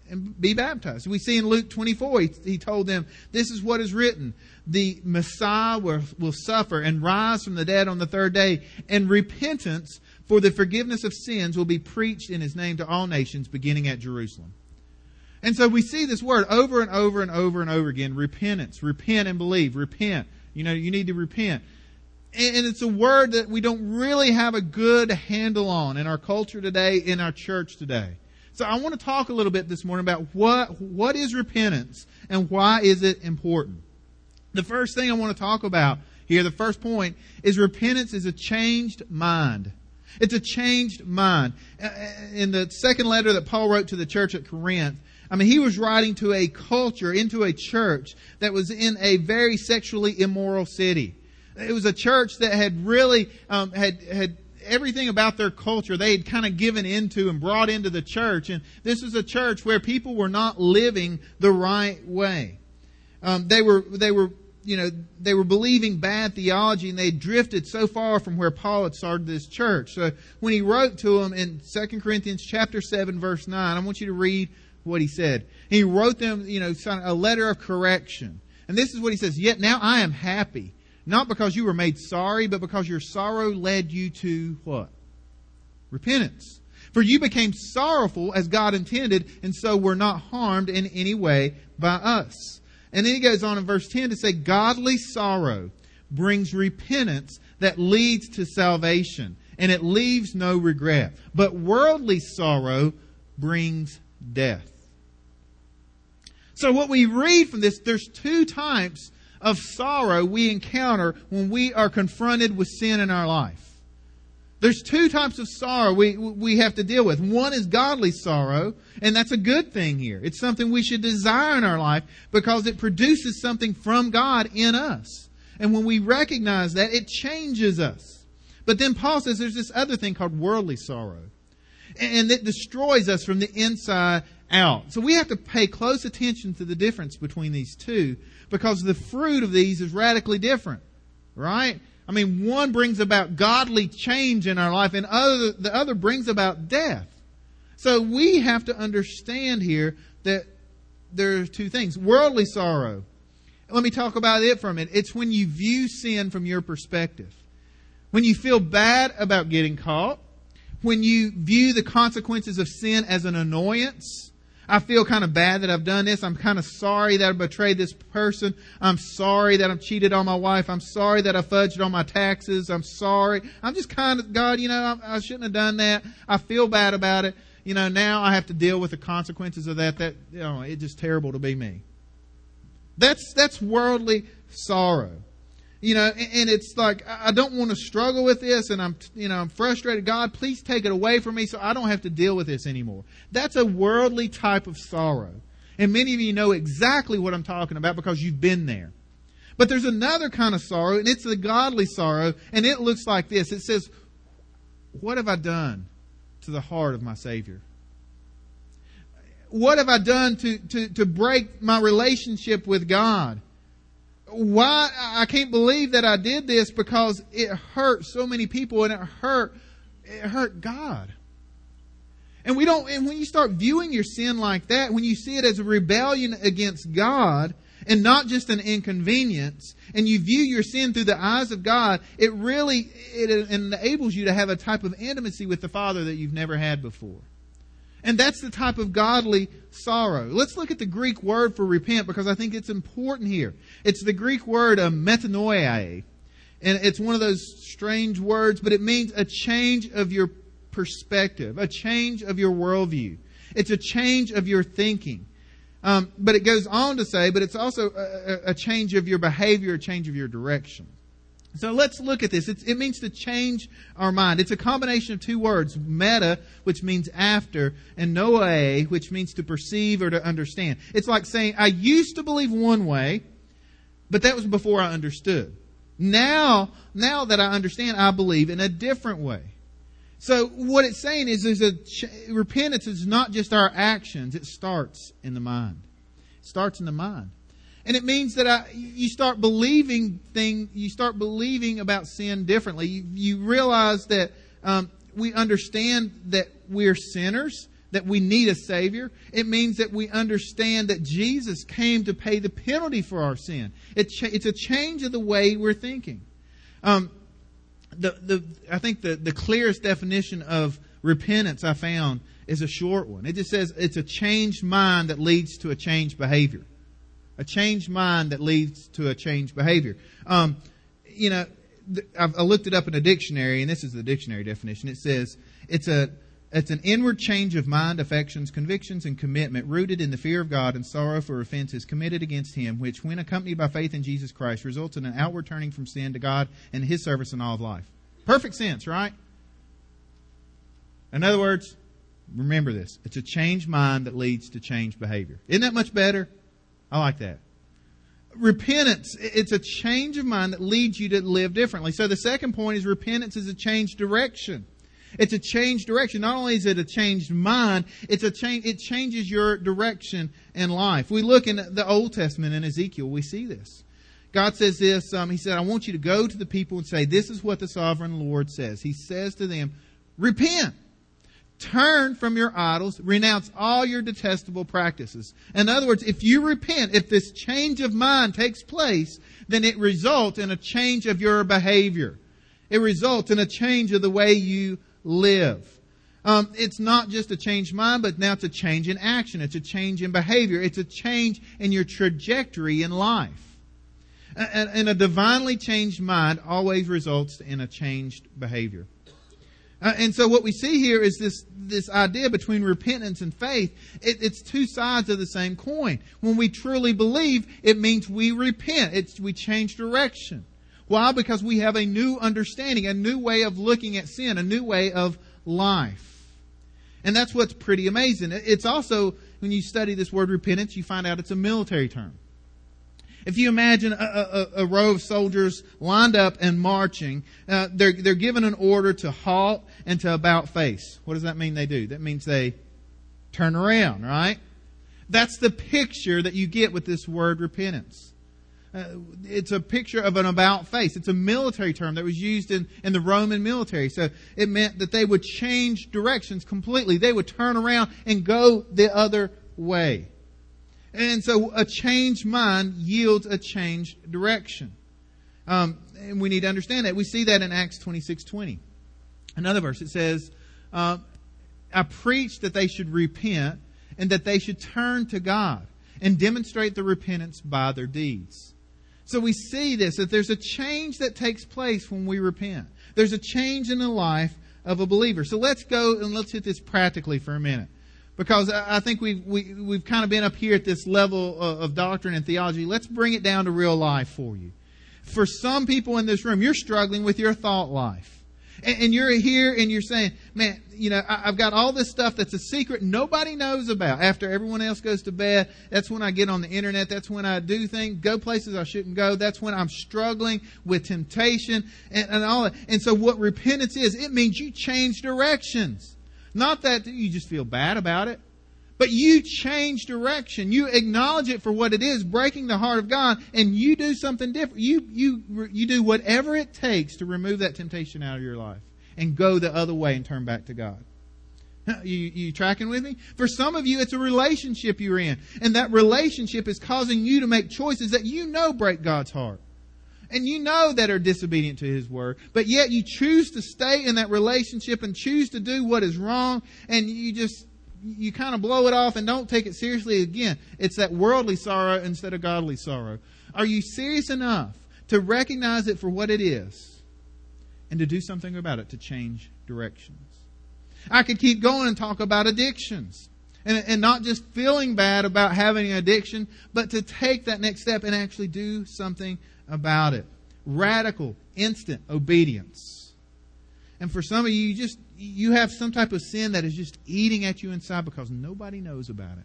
and be baptized. We see in Luke 24, he told them, this is what is written. The Messiah will suffer and rise from the dead on the third day, and repentance for the forgiveness of sins will be preached in his name to all nations, beginning at Jerusalem. And so we see this word over and over and over and over again, repentance. Repent and believe. Repent. You need to repent. And it's a word that we don't really have a good handle on in our culture today, in our church today. So I want to talk a little bit this morning about what is repentance and why is it important. The first thing I want to talk about here, the first point, is repentance is a changed mind. It's a changed mind. In the second letter that Paul wrote to the church at Corinth, he was writing to a culture, into a church that was in a very sexually immoral city. It was a church that had really had everything about their culture they had kind of given into and brought into the church. And this was a church where people were not living the right way. They were believing bad theology, and they had drifted so far from where Paul had started this church. So when he wrote to them in 2 Corinthians chapter 7, verse 9, I want you to read what he said. He wrote them, a letter of correction. And this is what he says, "Yet now I am happy, not because you were made sorry, but because your sorrow led you to" what? Repentance. "For you became sorrowful as God intended, and so were not harmed in any way by us." And then he goes on in verse 10 to say, "Godly sorrow brings repentance that leads to salvation, and it leaves no regret. But worldly sorrow brings death." So what we read from this, there's two types of sorrow we encounter when we are confronted with sin in our life. There's two types of sorrow we have to deal with. One is godly sorrow, and that's a good thing here. It's something we should desire in our life because it produces something from God in us. And when we recognize that, it changes us. But then Paul says there's this other thing called worldly sorrow. And it destroys us from the inside out. So we have to pay close attention to the difference between these two, because the fruit of these is radically different. Right? One brings about godly change in our life, and the other brings about death. So we have to understand here that there are two things. Worldly sorrow. Let me talk about it for a minute. It's when you view sin from your perspective. When you feel bad about getting caught. When you view the consequences of sin as an annoyance. I feel kind of bad that I've done this. I'm kind of sorry that I betrayed this person. I'm sorry that I've cheated on my wife. I'm sorry that I fudged on my taxes. I'm sorry. I'm just kind of, God, I shouldn't have done that. I feel bad about it. Now I have to deal with the consequences of that. It's just terrible to be me. That's worldly sorrow. And it's like, I don't want to struggle with this, and I'm frustrated. God, please take it away from me so I don't have to deal with this anymore. That's a worldly type of sorrow. And many of you know exactly what I'm talking about because you've been there. But there's another kind of sorrow, and it's the godly sorrow, and it looks like this. It says, what have I done to the heart of my Savior? What have I done to break my relationship with God? Why? I can't believe that I did this because it hurt so many people, and it hurt God. And when you start viewing your sin like that, when you see it as a rebellion against God and not just an inconvenience, and you view your sin through the eyes of God, it enables you to have a type of intimacy with the Father that you've never had before. And that's the type of godly sorrow. Let's look at the Greek word for repent, because I think it's important here. It's the Greek word metanoia. And it's one of those strange words, but it means a change of your perspective, a change of your worldview. It's a change of your thinking. But it goes on to say, but it's also a change of your behavior, a change of your direction. So let's look at this. It means to change our mind. It's a combination of two words, meta, which means after, and noe, which means to perceive or to understand. It's like saying, I used to believe one way, but that was before I understood. Now that I understand, I believe in a different way. So what it's saying is repentance is not just our actions. It starts in the mind. It starts in the mind. And it means that you start believing about sin differently. You realize that we understand that we're sinners, that we need a Savior. It means that we understand that Jesus came to pay the penalty for our sin. It's a change of the way we're thinking. I think the clearest definition of repentance I found is a short one. It just says it's a changed mind that leads to a changed behavior. A changed mind that leads to a changed behavior. I looked it up in a dictionary, and this is the dictionary definition. It says it's an inward change of mind, affections, convictions, and commitment rooted in the fear of God and sorrow for offenses committed against Him, which, when accompanied by faith in Jesus Christ, results in an outward turning from sin to God and His service in all of life. Perfect sense, right? In other words, remember this. It's a changed mind that leads to changed behavior. Isn't that much better? I like that. Repentance, it's a change of mind that leads you to live differently. So the second point is repentance is a changed direction. It's a changed direction. Not only is it a changed mind, it changes your direction in life. We look in the Old Testament in Ezekiel, we see this. God says this, He said, I want you to go to the people and say, this is what the sovereign Lord says. He says to them, repent. Turn from your idols, renounce all your detestable practices. In other words, if you repent, if this change of mind takes place, then it results in a change of your behavior. It results in a change of the way you live. It's not just a changed mind, but now it's a change in action. It's a change in behavior. It's a change in your trajectory in life. And a divinely changed mind always results in a changed behavior. And so what we see here is this idea between repentance and faith. It's two sides of the same coin. When we truly believe, it means we repent. We change direction. Why? Because we have a new understanding, a new way of looking at sin, a new way of life. And that's what's pretty amazing. It's also, when you study this word repentance, you find out it's a military term. If you imagine a row of soldiers lined up and marching, they're given an order to halt and to about face. What does that mean they do? That means they turn around, right? That's the picture that you get with this word repentance. It's a picture of an about face. It's a military term that was used in the Roman military. So it meant that they would change directions completely. They would turn around and go the other way. And so a changed mind yields a changed direction. And we need to understand that. We see that in Acts 26:20. Another verse, it says, I preached that they should repent and that they should turn to God and demonstrate the repentance by their deeds. So we see this, that there's a change that takes place when we repent. There's a change in the life of a believer. So let's go and let's hit this practically for a minute. Because I think we've kind of been up here at this level of doctrine and theology. Let's bring it down to real life for you. For some people in this room, you're struggling with your thought life. And you're here and you're saying, man, I've got all this stuff that's a secret nobody knows about. After everyone else goes to bed, that's when I get on the internet. That's when I do things, go places I shouldn't go. That's when I'm struggling with temptation and all that. And so what repentance is, it means you change directions. Not that you just feel bad about it, but you change direction. You acknowledge it for what it is, breaking the heart of God, and you do something different. You do whatever it takes to remove that temptation out of your life and go the other way and turn back to God. You tracking with me? For some of you, it's a relationship you're in, and that relationship is causing you to make choices that you know break God's heart. And you know that are disobedient to His Word. But yet you choose to stay in that relationship and choose to do what is wrong. And you kind of blow it off and don't take it seriously again. It's that worldly sorrow instead of godly sorrow. Are you serious enough to recognize it for what it is and to do something about it, to change directions? I could keep going and talk about addictions. And not just feeling bad about having an addiction, but to take that next step and actually do something about it. Radical, instant obedience. And for some of you, you have some type of sin that is just eating at you inside because nobody knows about it.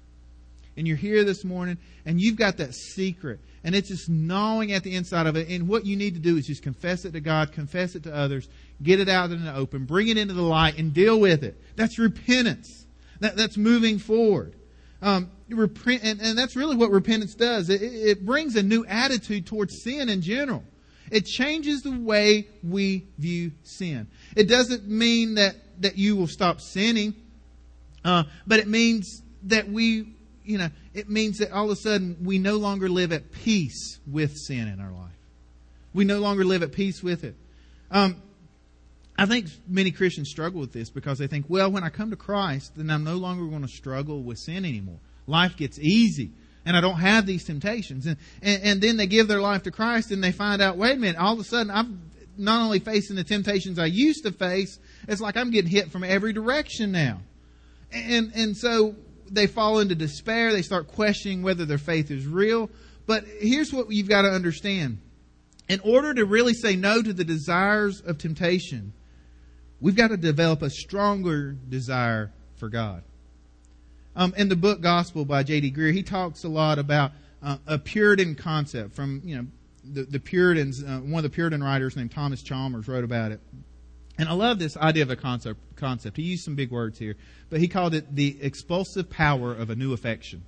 And you're here this morning and you've got that secret and it's just gnawing at the inside of it. And what you need to do is just confess it to God, confess it to others, get it out in the open, bring it into the light and deal with it. That's repentance. That's moving forward. And that's really what repentance does. It brings a new attitude towards sin in general. It changes the way we view sin. It doesn't mean that you will stop sinning But it means that it means that all of a sudden we no longer live at peace with sin in our life. We no longer live at peace with it. I think many Christians struggle with this because they think, well, when I come to Christ, then I'm no longer going to struggle with sin anymore. Life gets easy, and I don't have these temptations. And then they give their life to Christ, and they find out, wait a minute, all of a sudden I'm not only facing the temptations I used to face, it's like I'm getting hit from every direction now. And so they fall into despair. They start questioning whether their faith is real. But here's what you've got to understand. In order to really say no to the desires of temptation, we've got to develop a stronger desire for God. In the book Gospel by J.D. Greear, he talks a lot about a Puritan concept from, the Puritans. One of the Puritan writers named Thomas Chalmers wrote about it. And I love this idea of a concept. He used some big words here, but he called it the expulsive power of a new affection.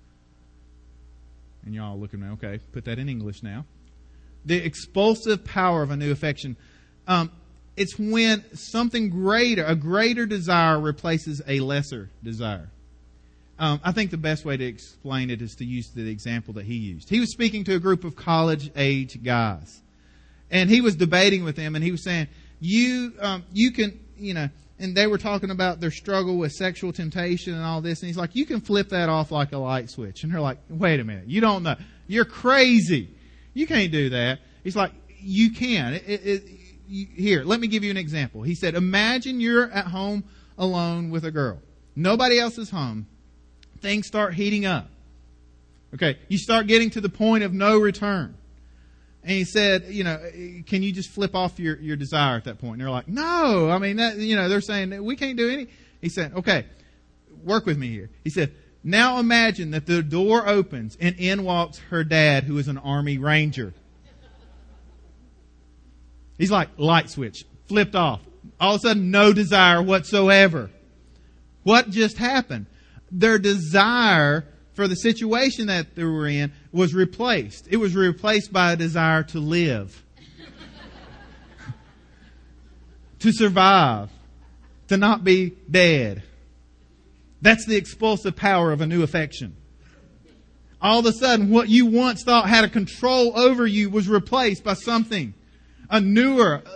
And y'all looking at me, okay, put that in English now. The expulsive power of a new affection. It's when something greater, a greater desire replaces a lesser desire. I think the best way to explain it is to use the example that he used. He was speaking to a group of college-age guys. And he was debating with them, and he was saying, you can, and they were talking about their struggle with sexual temptation and all this. And he's like, you can flip that off like a light switch. And they're like, wait a minute, you don't know. You're crazy. You can't do that. He's like, you can. Here, let me give you an example. He said, imagine you're at home alone with a girl. Nobody else is home. Things start heating up. Okay, you start getting to the point of no return. And he said, can you just flip off your desire at that point? And they're like, no. I mean, they're saying, we can't do any. He said, okay, work with me here. He said, now imagine that the door opens and in walks her dad, who is an Army Ranger. He's like, light switch, flipped off. All of a sudden, no desire whatsoever. What just happened? Their desire for the situation that they were in was replaced. It was replaced by a desire to live. To survive. To not be dead. That's the expulsive power of a new affection. All of a sudden, what you once thought had a control over you was replaced by something. A new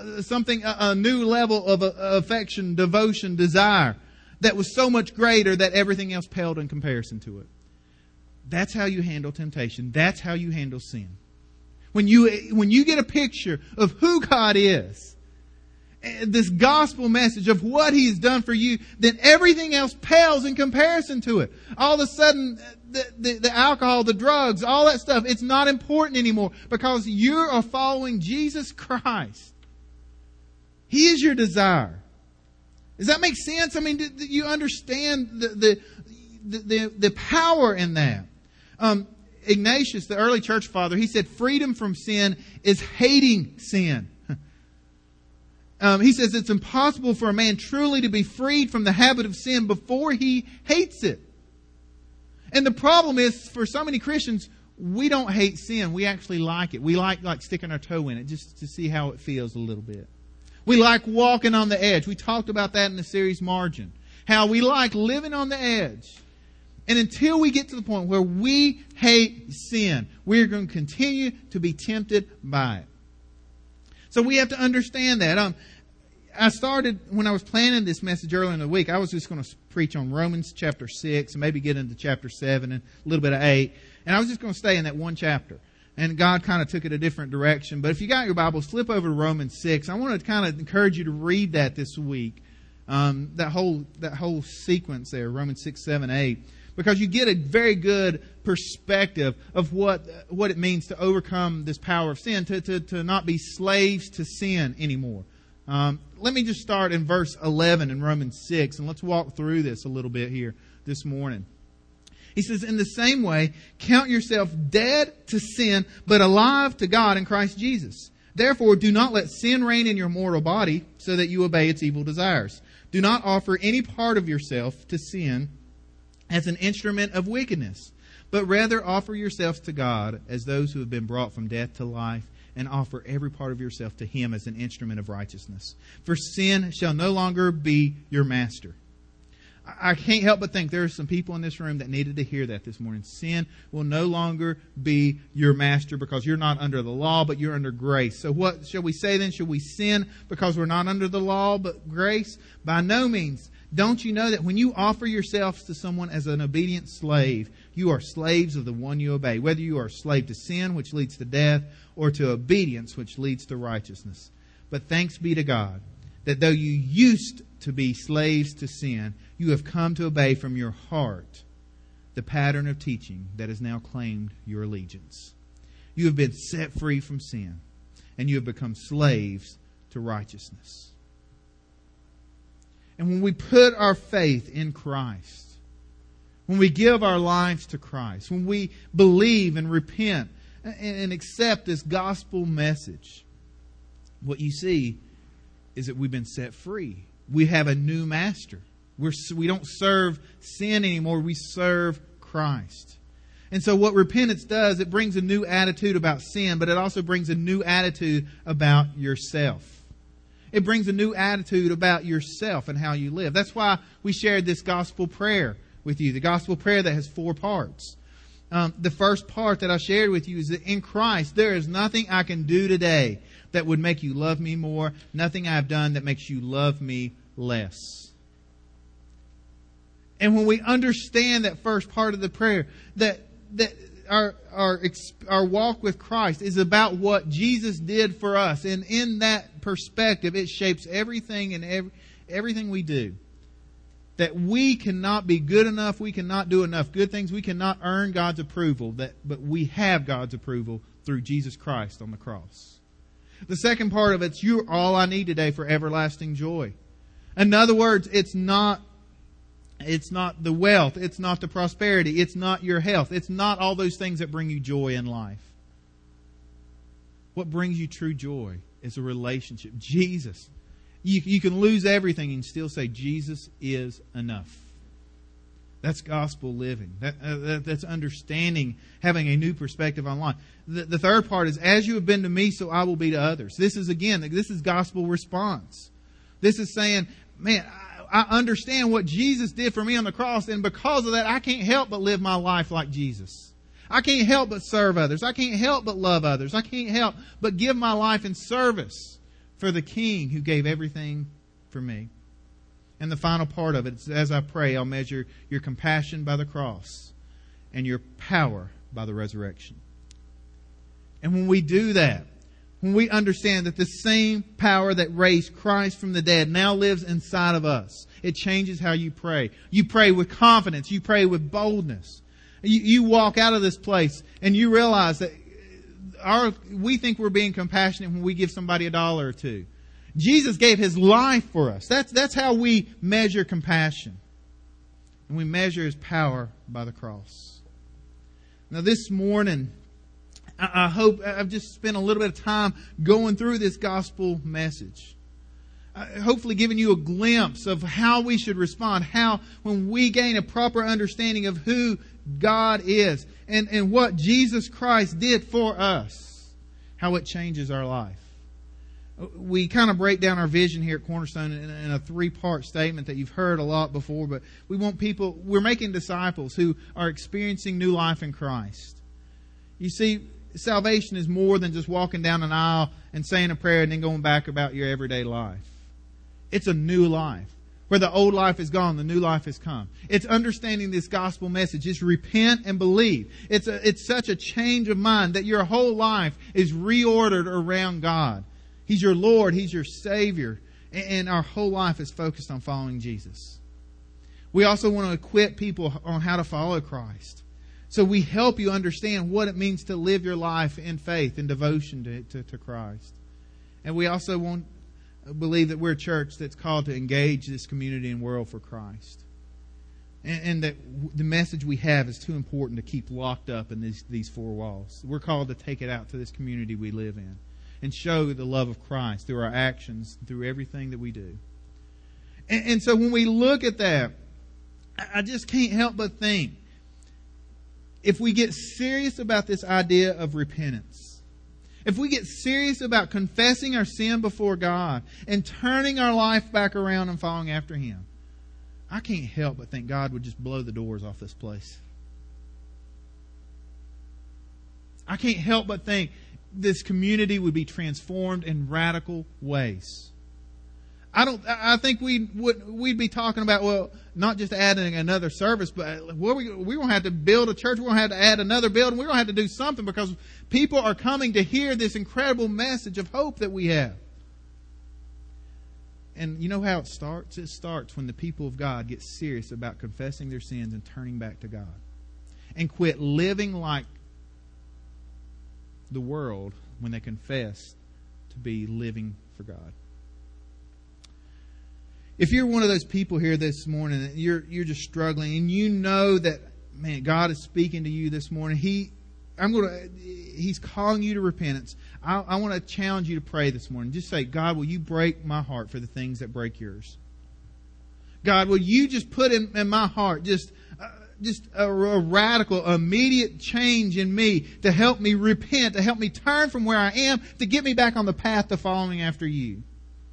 level of affection, devotion, desire that was so much greater that everything else paled in comparison to it. That's how you handle temptation. That's how you handle sin. When you get a picture of who God is, this gospel message of what He's done for you, then everything else pales in comparison to it. All of a sudden, the alcohol, the drugs, all that stuff, it's not important anymore because you are following Jesus Christ. He is your desire. Does that make sense? I mean, do you understand the power in that? Ignatius, the early church father, he said freedom from sin is hating sin. He says it's impossible for a man truly to be freed from the habit of sin before he hates it. And the problem is, for so many Christians, we don't hate sin. We actually like it. We like sticking our toe in it just to see how it feels a little bit. We like walking on the edge. We talked about that in the series Margin. How we like living on the edge. And until we get to the point where we hate sin, we're going to continue to be tempted by it. So we have to understand that. I started, when I was planning this message earlier in the week, I was just going to preach on Romans chapter 6 and maybe get into chapter 7 and a little bit of 8. And I was just going to stay in that one chapter. And God kind of took it a different direction. But if you got your Bible, flip over to Romans 6. I want to kind of encourage you to read that this week. That whole sequence there, Romans 6, 7, 8. Because you get a very good perspective of what it means to overcome this power of sin, to not be slaves to sin anymore. Let me just start in verse 11 in Romans 6, and let's walk through this a little bit here this morning. He says, in the same way, count yourself dead to sin, but alive to God in Christ Jesus. Therefore, do not let sin reign in your mortal body, so that you obey its evil desires. Do not offer any part of yourself to sin as an instrument of wickedness, but rather offer yourselves to God as those who have been brought from death to life, and offer every part of yourself to Him as an instrument of righteousness. For sin shall no longer be your master. I can't help but think there are some people in this room that needed to hear that this morning. Sin will no longer be your master because you're not under the law, but you're under grace. So what shall we say then? Should we sin because we're not under the law, but grace? By no means. Don't you know that when you offer yourselves to someone as an obedient slave, you are slaves of the one you obey, whether you are a slave to sin, which leads to death, or to obedience, which leads to righteousness. But thanks be to God that though you used to be slaves to sin, you have come to obey from your heart the pattern of teaching that has now claimed your allegiance. You have been set free from sin, and you have become slaves to righteousness. And when we put our faith in Christ, when we give our lives to Christ, when we believe and repent and accept this gospel message, what you see is that we've been set free. We have a new master. We don't serve sin anymore. We serve Christ. And so what repentance does, it brings a new attitude about sin, but it also brings a new attitude about yourself. It brings a new attitude about yourself and how you live. That's why we shared this gospel prayer with you. The gospel prayer that has 4 parts. The first part that I shared with you is that in Christ, there is nothing I can do today that would make you love me more. Nothing I've done that makes you love me less. And when we understand that first part of the prayer, that our walk with Christ is about what Jesus did for us, and in that perspective, it shapes everything and everything we do. That we cannot be good enough, we cannot do enough good things, we cannot earn God's approval, but we have God's approval through Jesus Christ on the cross. The second part of it's you're all I need today for everlasting joy. In other words, it's not the wealth, it's not the prosperity, it's not your health, it's not all those things that bring you joy in life. What brings you true joy is a relationship. Jesus. You can lose everything and still say Jesus is enough. That's gospel living. That's understanding, having a new perspective on life. The third part is, as you have been to me, so I will be to others. This is gospel response. This is saying, man, I understand what Jesus did for me on the cross, and because of that, I can't help but live my life like Jesus. I can't help but serve others. I can't help but love others. I can't help but give my life in service for the King who gave everything for me. And the final part of it is, as I pray, I'll measure your compassion by the cross and your power by the resurrection. And when we do that, when we understand that the same power that raised Christ from the dead now lives inside of us, it changes how you pray. You pray with confidence. You pray with boldness. You walk out of this place and you realize that we think we're being compassionate when we give somebody $1 or $2. Jesus gave His life for us. That's how we measure compassion. And we measure His power by the cross. Now this morning, I hope I've just spent a little bit of time going through this gospel message. Hopefully giving you a glimpse of how we should respond, how when we gain a proper understanding of who God is and what Jesus Christ did for us, how it changes our life. We kind of break down our vision here at Cornerstone in a 3-part statement that you've heard a lot before, but we're making disciples who are experiencing new life in Christ. You see, salvation is more than just walking down an aisle and saying a prayer and then going back about your everyday life. It's a new life. Where the old life is gone, the new life has come. It's understanding this gospel message. It's repent and believe. It's such a change of mind that your whole life is reordered around God. He's your Lord. He's your Savior. And our whole life is focused on following Jesus. We also want to equip people on how to follow Christ. So we help you understand what it means to live your life in faith and devotion to Christ. And we also believe that we're a church that's called to engage this community and world for Christ. And that the message we have is too important to keep locked up in these 4 walls. We're called to take it out to this community we live in and show the love of Christ through our actions, through everything that we do. And so when we look at that, I just can't help but think, if we get serious about this idea of repentance, if we get serious about confessing our sin before God and turning our life back around and following after Him, I can't help but think God would just blow the doors off this place. I can't help but think this community would be transformed in radical ways. I think we'd be talking about, well, not just adding another service, but we're going to have to build a church. We're going to have to add another building. We're going to have to do something because people are coming to hear this incredible message of hope that we have. And you know how it starts? It starts when the people of God get serious about confessing their sins and turning back to God. And quit living like the world when they confess to be living for God. If you're one of those people here this morning that you're just struggling and you know that, man, God is speaking to you this morning, He's calling you to repentance. I want to challenge you to pray this morning. Just say, God, will you break my heart for the things that break yours? God, will you just put in my heart just a radical, immediate change in me to help me repent, to help me turn from where I am, to get me back on the path to following after you.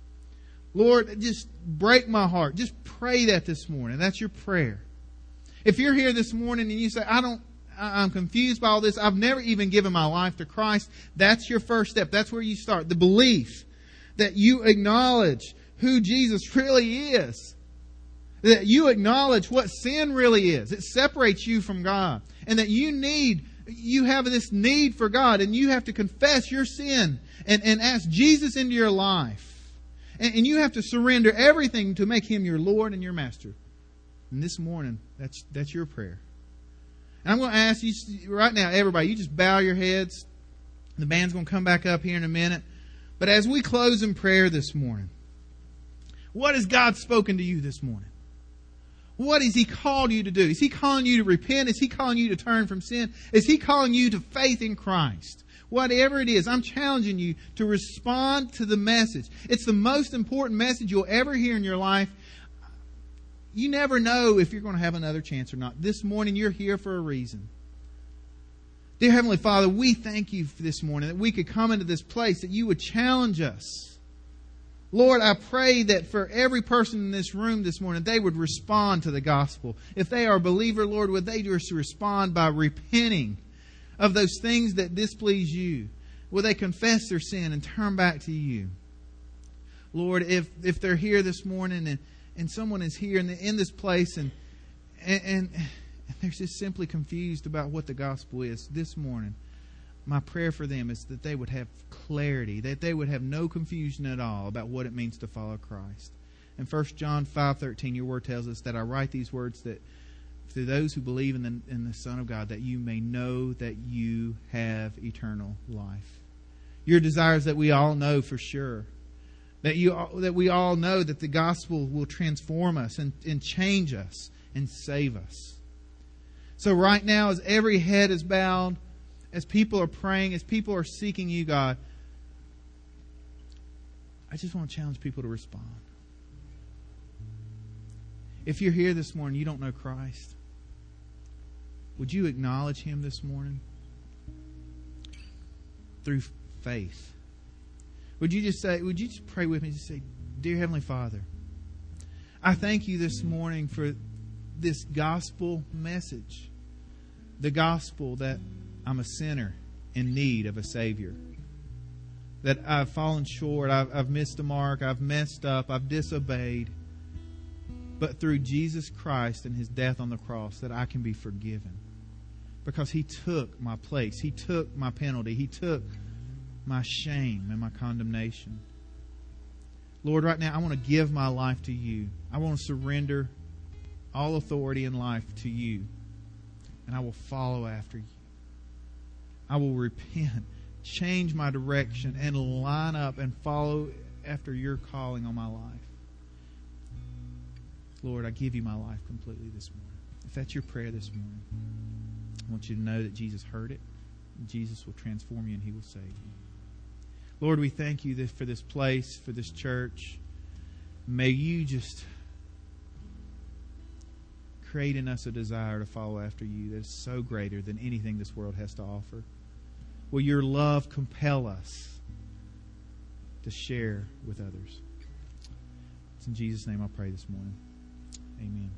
Lord, just break my heart. Just pray that this morning. That's your prayer. If you're here this morning and you say, I'm confused by all this, I've never even given my life to Christ, that's your first step. That's where you start. The belief that you acknowledge who Jesus really is. That you acknowledge what sin really is. It separates you from God. And that you have this need for God, and you have to confess your sin and ask Jesus into your life. And you have to surrender everything to make Him your Lord and your Master. And this morning, that's your prayer. And I'm going to ask you right now, everybody, you just bow your heads. The band's going to come back up here in a minute. But as we close in prayer this morning, what has God spoken to you this morning? What has He called you to do? Is He calling you to repent? Is He calling you to turn from sin? Is He calling you to faith in Christ? Whatever it is, I'm challenging you to respond to the message. It's the most important message you'll ever hear in your life. You never know if you're going to have another chance or not. This morning, you're here for a reason. Dear Heavenly Father, we thank you for this morning that we could come into this place, that you would challenge us. Lord, I pray that for every person in this room this morning, they would respond to the gospel. If they are a believer, Lord, would they just respond by repenting of those things that displease you? Will they confess their sin and turn back to you? Lord, if they're here this morning and someone is here in this place and they're just simply confused about what the gospel is this morning, my prayer for them is that they would have clarity, that they would have no confusion at all about what it means to follow Christ. In 1 John 5:13, your word tells us that I write these words that to those who believe in the Son of God, that you may know that you have eternal life. Your desire is that we all know for sure. That we all know that the gospel will transform us and change us and save us. So right now, as every head is bowed, as people are praying, as people are seeking you, God, I just want to challenge people to respond. If you're here this morning, you don't know Christ, would you acknowledge Him this morning through faith? Would you just pray with me? Just say, Dear Heavenly Father, I thank you this morning for this gospel message. The gospel that I'm a sinner in need of a Savior. That I've fallen short, I've missed the mark, I've messed up, I've disobeyed. But through Jesus Christ and His death on the cross, that I can be forgiven. Because He took my place. He took my penalty. He took my shame and my condemnation. Lord, right now I want to give my life to you. I want to surrender all authority in life to you. And I will follow after you. I will repent, change my direction, and line up and follow after your calling on my life. Lord, I give you my life completely this morning. If that's your prayer this morning, I want you to know that Jesus heard it. And Jesus will transform you and He will save you. Lord, we thank you for this place, for this church. May you just create in us a desire to follow after you that is so greater than anything this world has to offer. Will your love compel us to share with others? It's in Jesus' name I pray this morning. Amen.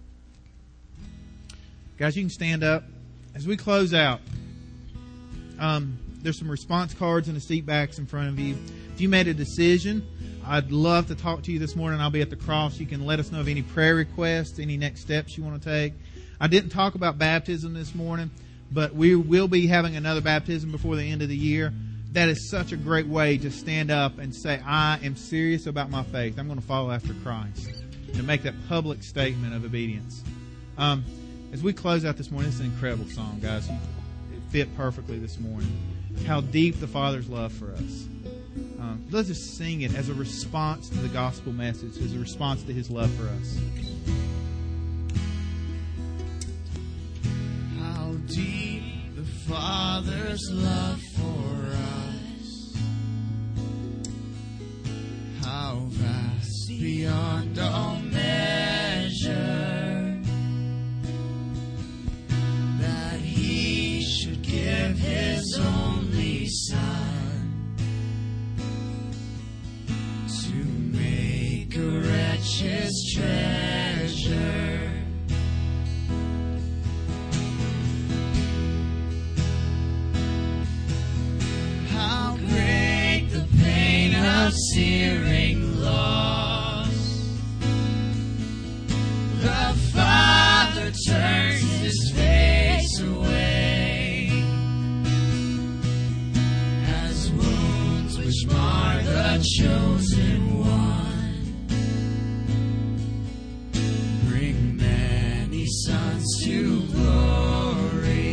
Guys, you can stand up. As we close out, there's some response cards in the seat backs in front of you. If you made a decision, I'd love to talk to you this morning. I'll be at the cross. You can let us know of any prayer requests, any next steps you want to take. I didn't talk about baptism this morning, but we will be having another baptism before the end of the year. That is such a great way to stand up and say, I am serious about my faith. I'm going to follow after Christ. And to make that public statement of obedience. As we close out this morning, it's an incredible song, guys. It fit perfectly this morning. How deep the Father's love for us. Let's just sing it as a response to the gospel message, as a response to His love for us. How deep the Father's love for us. How vast beyond all measure, that He should give His only Son to make a wretch His treasure. How great the pain of searing loss. The Father turns His face away, as wounds which mar the chosen one bring many sons to glory.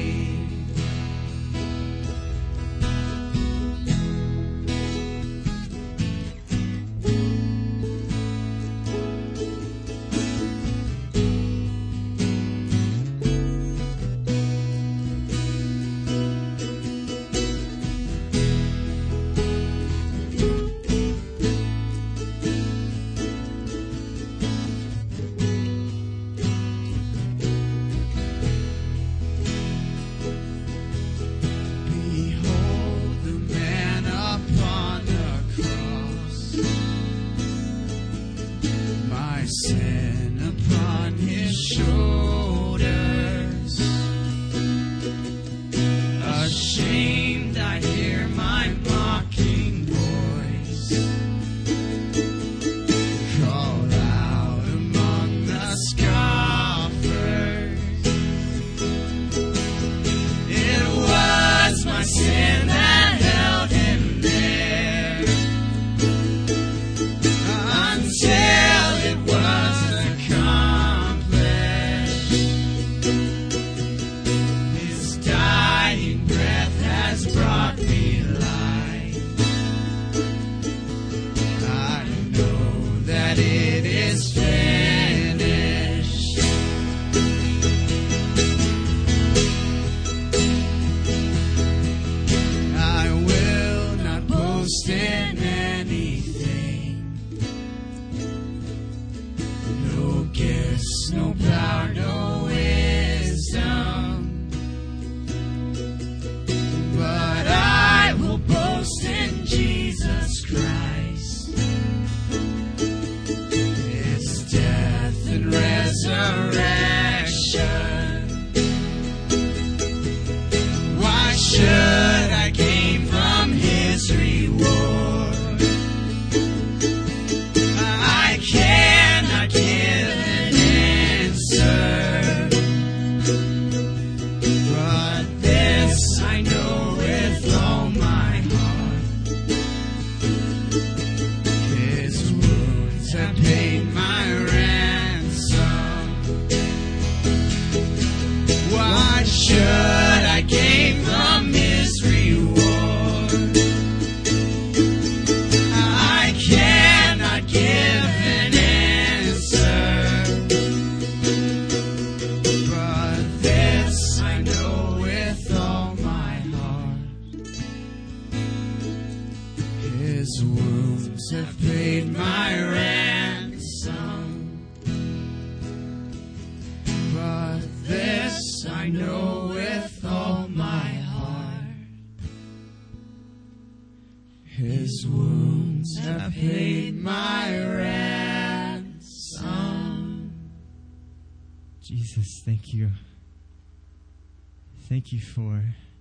Jesus, thank you. Thank you for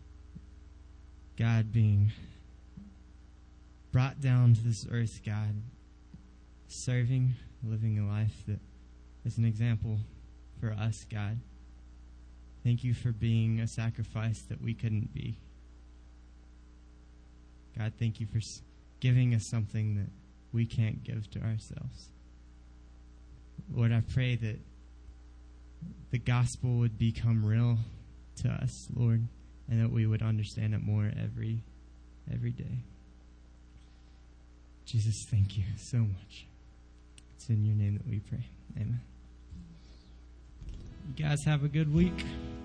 God being brought down to this earth, God, serving, living a life that is an example for us, God. Thank you for being a sacrifice that we couldn't be. God, thank you for giving us something that we can't give to ourselves. Lord, I pray that the gospel would become real to us, Lord, and that we would understand it more every day. Jesus, thank you so much. It's in your name that we pray. Amen. You guys have a good week.